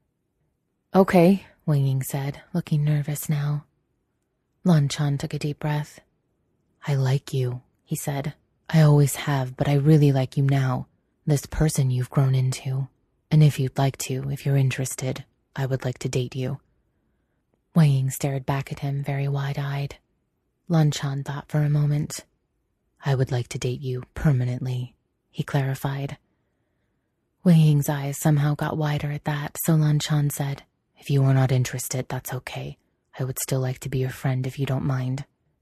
[SPEAKER 1] Okay, Wei Ying said, looking nervous now. Lan Chan took a deep breath. I like you, he said. I always have, but I really like you now. This person you've grown into. And if you'd like to, if you're interested, I would like to date you. Wei Ying stared back at him, very wide-eyed. Lan Chan thought for a moment. I would like to date you permanently, he clarified. Wei Ying's eyes somehow got wider at that, so Lan Chan said, If you are not interested, that's okay. I would still like to be your friend if you don't mind.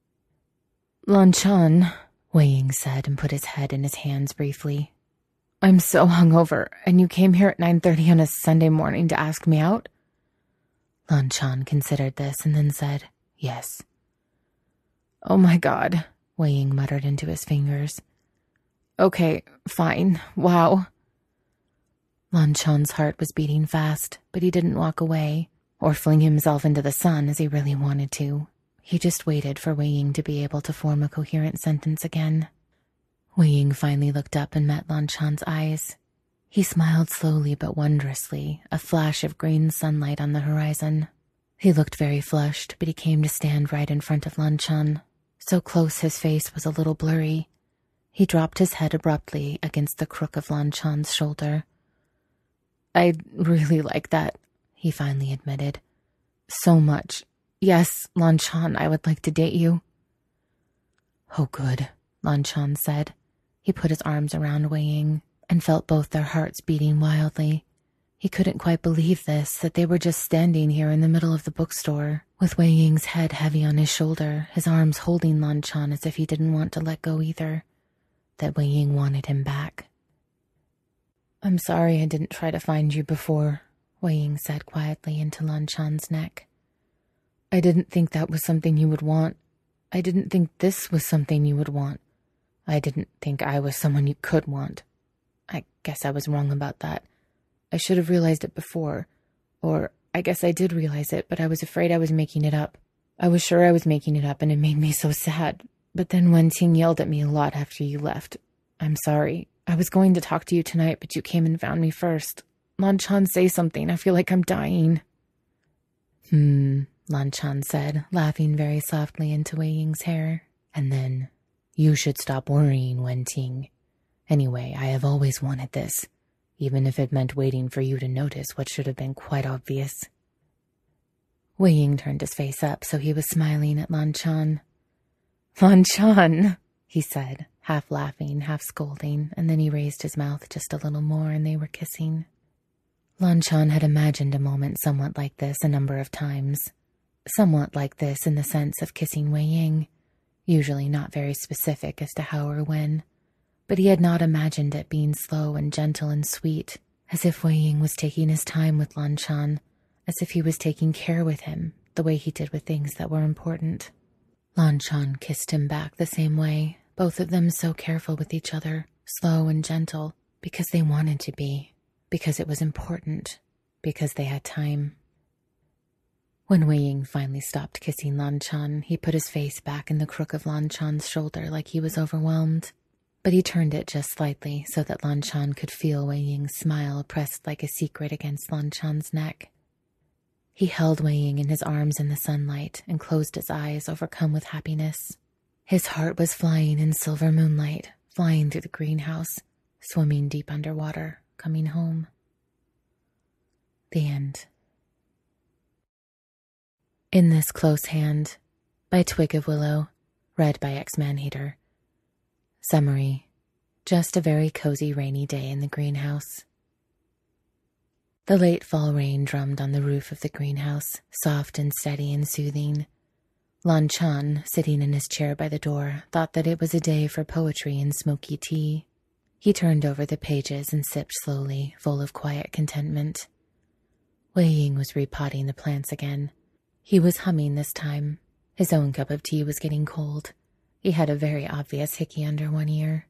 [SPEAKER 1] Lan Chan, Wei Ying said and put his head in his hands briefly. I'm so hungover, and you came here at nine thirty on a Sunday morning to ask me out? Lan Chan considered this and then said, Yes. Oh my god, Wei Ying muttered into his fingers. Okay, fine, wow. Lan Chan's heart was beating fast, but he didn't walk away, or fling himself into the sun as he really wanted to. He just waited for Wei Ying to be able to form a coherent sentence again. Wei Ying finally looked up and met Lan Chan's eyes. He smiled slowly but wondrously, a flash of green sunlight on the horizon. He looked very flushed, but he came to stand right in front of Lan Chan. So close his face was a little blurry. He dropped his head abruptly against the crook of Lan Chan's shoulder. I'd really like that, he finally admitted. So much. Yes, Lan Chan, I would like to date you. Oh, good, Lan Chan said. He put his arms around Wei Ying and felt both their hearts beating wildly. He couldn't quite believe this, that they were just standing here in the middle of the bookstore, with Wei Ying's head heavy on his shoulder, his arms holding Lan Chan as if he didn't want to let go either, that Wei Ying wanted him back. I'm sorry I didn't try to find you before, Wei Ying said quietly into Lan Chan's neck. I didn't think that was something you would want. I didn't think this was something you would want. I didn't think I was someone you could want. I guess I was wrong about that. I should have realized it before. Or I guess I did realize it, but I was afraid I was making it up. I was sure I was making it up, and it made me so sad. But then Wenting yelled at me a lot after you left. I'm sorry. I was going to talk to you tonight, but you came and found me first. Lan Chan, say something. I feel like I'm dying. Hmm, Lan Chan said, laughing very softly into Wei Ying's hair. And then, you should stop worrying, Wenting. Anyway, I have always wanted this, even if it meant waiting for you to notice what should have been quite obvious. Wei Ying turned his face up, so he was smiling at Lan Chan. Lan Chan, he said, half laughing, half scolding, and then he raised his mouth just a little more and they were kissing. Lan Chan had imagined a moment somewhat like this a number of times. Somewhat like this in the sense of kissing Wei Ying, usually not very specific as to how or when, but he had not imagined it being slow and gentle and sweet, as if Wei Ying was taking his time with Lan Chan, as if he was taking care with him, the way he did with things that were important. Lan Chan kissed him back the same way, both of them so careful with each other, slow and gentle, because they wanted to be, because it was important, because they had time. When Wei Ying finally stopped kissing Lan Chan, he put his face back in the crook of Lan Chan's shoulder like he was overwhelmed, but he turned it just slightly so that Lan Chan could feel Wei Ying's smile pressed like a secret against Lan Chan's neck. He held Wei Ying in his arms in the sunlight and closed his eyes, overcome with happiness. His heart was flying in silver moonlight, flying through the greenhouse, swimming deep underwater, coming home. The end. In This Close Hand, by Twig of Willow, read by X-Man-Hater. Summary: just a very cozy rainy day in the greenhouse. The late fall rain drummed on the roof of the greenhouse, soft and steady and soothing. Lan Chan, sitting in his chair by the door, thought that it was a day for poetry and smoky tea. He turned over the pages and sipped slowly, full of quiet contentment. Wei Ying was repotting the plants again. He was humming this time. His own cup of tea was getting cold. He had a very obvious hickey under one ear.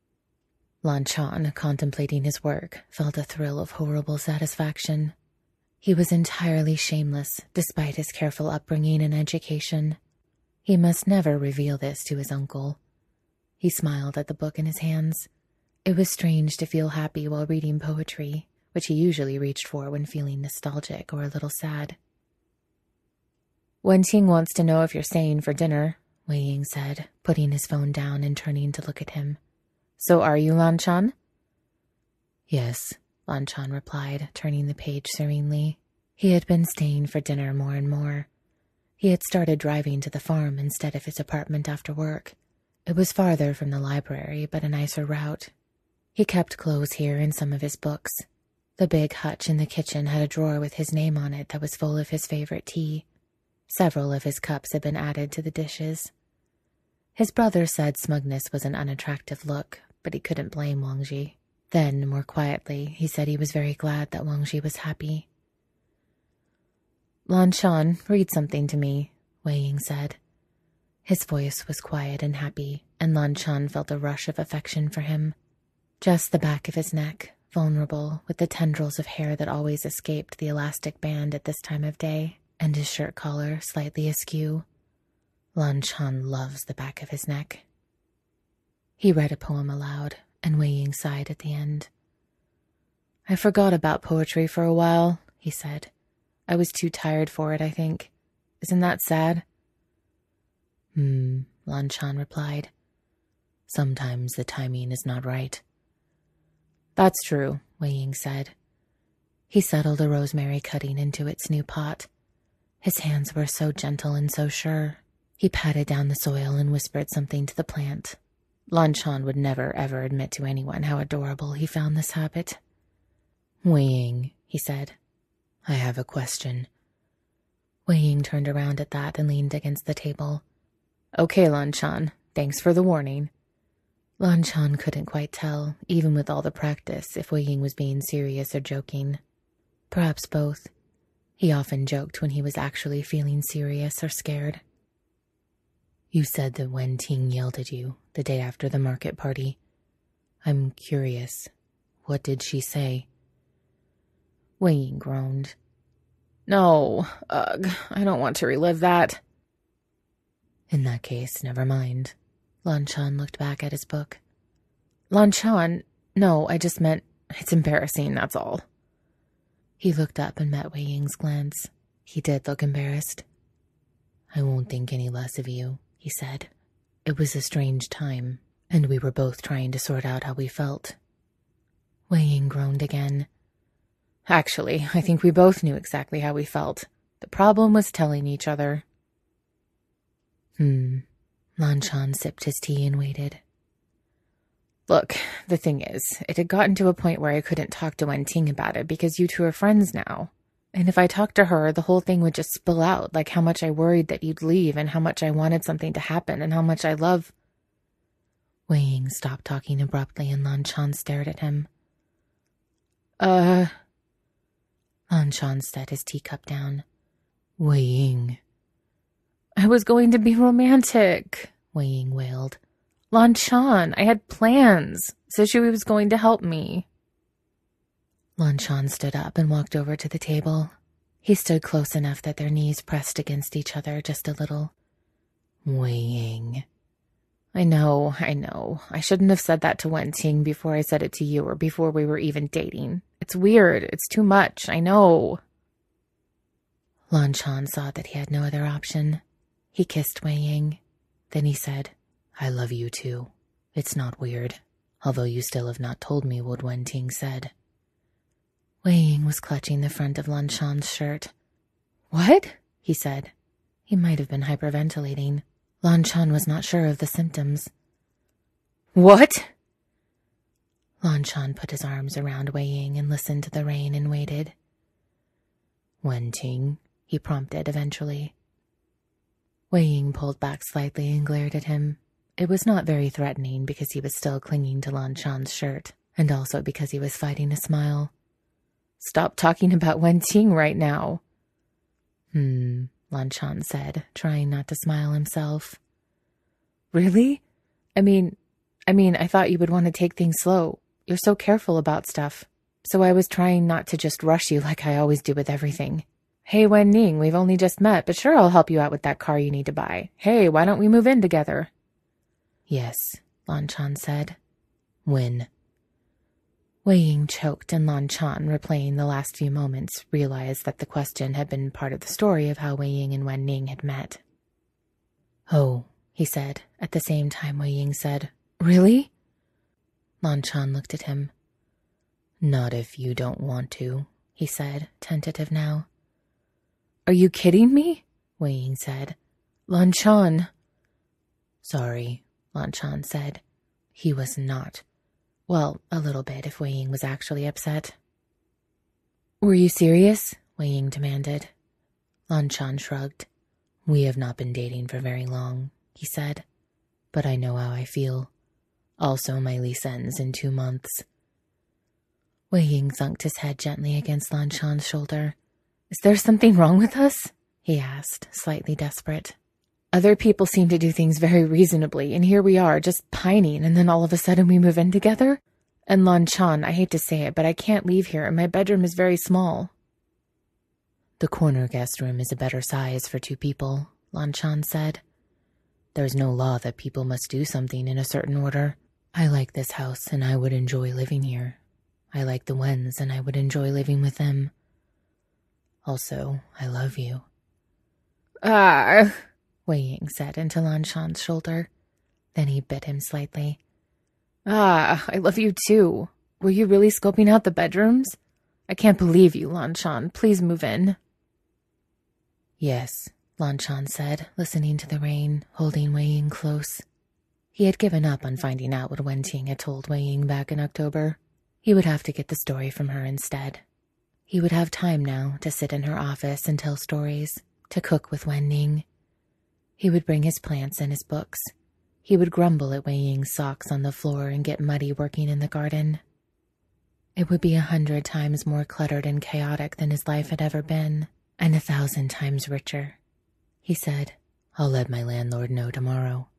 [SPEAKER 1] Lan Chan, contemplating his work, felt a thrill of horrible satisfaction. He was entirely shameless, despite his careful upbringing and education. He must never reveal this to his uncle. He smiled at the book in his hands. It was strange to feel happy while reading poetry, which he usually reached for when feeling nostalgic or a little sad. "Wenting wants to know if you're staying for dinner," Wei Ying said, putting his phone down and turning to look at him. "So are you, Lan Chan?" "Yes," Lan Chan replied, turning the page serenely. He had been staying for dinner more and more. He had started driving to the farm instead of his apartment after work. It was farther from the library, but a nicer route. He kept clothes here and some of his books. The big hutch in the kitchen had a drawer with his name on it that was full of his favorite tea. Several of his cups had been added to the dishes. His brother said smugness was an unattractive look, but he couldn't blame Wang Ji. Then, more quietly, he said he was very glad that Wang Ji was happy. "Lan Chan, read something to me," Wei Ying said. His voice was quiet and happy, and Lan Chan felt a rush of affection for him. Just the back of his neck, vulnerable, with the tendrils of hair that always escaped the elastic band at this time of day, and his shirt collar slightly askew. Lan Chan loves the back of his neck. He read a poem aloud, and Wei Ying sighed at the end. "I forgot about poetry for a while," he said. "I was too tired for it, I think. Isn't that sad?" Hmm, Lan Chan replied. "Sometimes the timing is not right." "That's true," Wei Ying said. He settled a rosemary cutting into its new pot. His hands were so gentle and so sure. He patted down the soil and whispered something to the plant. Lan Chan would never ever admit to anyone how adorable he found this habit. "Wei Ying," he said, "I have a question." Wei Ying turned around at that and leaned against the table. "Okay, Lan Chan, thanks for the warning." Lan Chan couldn't quite tell, even with all the practice, if Wei Ying was being serious or joking. Perhaps both. He often joked when he was actually feeling serious or scared. "You said that Wen Ting yelled at you the day after the market party. I'm curious. What did she say?" Wei Ying groaned. "No, ugh, I don't want to relive that." "In that case, never mind." Lan Chan looked back at his book. "Lan Chan, no, I just meant it's embarrassing, that's all." He looked up and met Wei Ying's glance. He did look embarrassed. "I won't think any less of you," he said. "It was a strange time, and we were both trying to sort out how we felt." Wei Ying groaned again. "Actually, I think we both knew exactly how we felt. The problem was telling each other." Hmm. Lan Chan sipped his tea and waited. "Look, the thing is, it had gotten to a point where I couldn't talk to Wen Ting about it because you two are friends now. And if I talked to her, the whole thing would just spill out, like how much I worried that you'd leave and how much I wanted something to happen and how much I love—" Wei Ying stopped talking abruptly and Lan Chan stared at him. Uh... Lan Chan set his teacup down. "Wei Ying." "I was going to be romantic," Wei Ying wailed. "Lan Chan, I had plans. Said she was going to help me." Lan Chan stood up and walked over to the table. He stood close enough that their knees pressed against each other just a little. "Wei Ying." "I know, I know. I shouldn't have said that to Wen Ting before I said it to you or before we were even dating. It's weird. It's too much. I know." Lan Chan saw that he had no other option. He kissed Wei Ying. Then he said, "I love you too. It's not weird, although you still have not told me what Wen Ting said." Wei Ying was clutching the front of Lan Chan's shirt. "What?" he said. He might have been hyperventilating. Lan Chan was not sure of the symptoms. "What?" Lan Chan put his arms around Wei Ying and listened to the rain and waited. "Wen Ting," he prompted eventually. Wei Ying pulled back slightly and glared at him. It was not very threatening because he was still clinging to Lan Chan's shirt, and also because he was fighting a smile. "Stop talking about Wen Ting right now." Hmm, Lan Chan said, trying not to smile himself. "Really? I mean, I mean, I thought you would want to take things slow. You're so careful about stuff." so I was trying not to just rush you like I always do with everything. Hey, Wen Ning, we've only just met, but sure, I'll help you out with that car you need to buy. Hey, why don't we move in together? Yes, Lan Chan said. When? Wei Ying choked, and Lan Chan, replaying the last few moments, realized that the question had been part of the story of how Wei Ying and Wen Ning had met. Oh, he said, at the same time Wei Ying said, Really? Lan Chan looked at him. Not if you don't want to, he said, tentative now. Are you kidding me? Wei Ying said. Lan Chan. Sorry, Lan Chan said. He was not. Well, a little bit if Wei Ying was actually upset. Were you serious? Wei Ying demanded. Lan Chan shrugged. We have not been dating for very long, he said. But I know how I feel. Also, my lease ends in two months. Wei Ying thunked his head gently against Lan Chan's shoulder. Is there something wrong with us? He asked, slightly desperate. Other people seem to do things very reasonably, and here we are, just pining, and then all of a sudden we move in together? And Lan Chan, I hate to say it, but I can't leave here, and my bedroom is very small. The corner guest room is a better size for two people, Lan Chan said. There's no law that people must do something in a certain order. I like this house, and I would enjoy living here. I like the Wens, and I would enjoy living with them. Also, I love you. Ah, Wei Ying said into Lan Chan's shoulder. Then he bit him slightly. Ah, I love you too. Were you really scoping out the bedrooms? I can't believe you, Lan Chan. Please move in. Yes, Lan Chan said, listening to the rain, holding Wei Ying close. He had given up on finding out what Wen Ting had told Wei Ying back in October. He would have to get the story from her instead. He would have time now to sit in her office and tell stories, to cook with Wen Ning. He would bring his plants and his books. He would grumble at Wei Ying's socks on the floor and get muddy working in the garden. It would be a hundred times more cluttered and chaotic than his life had ever been, and a thousand times richer. He said, I'll let my landlord know tomorrow.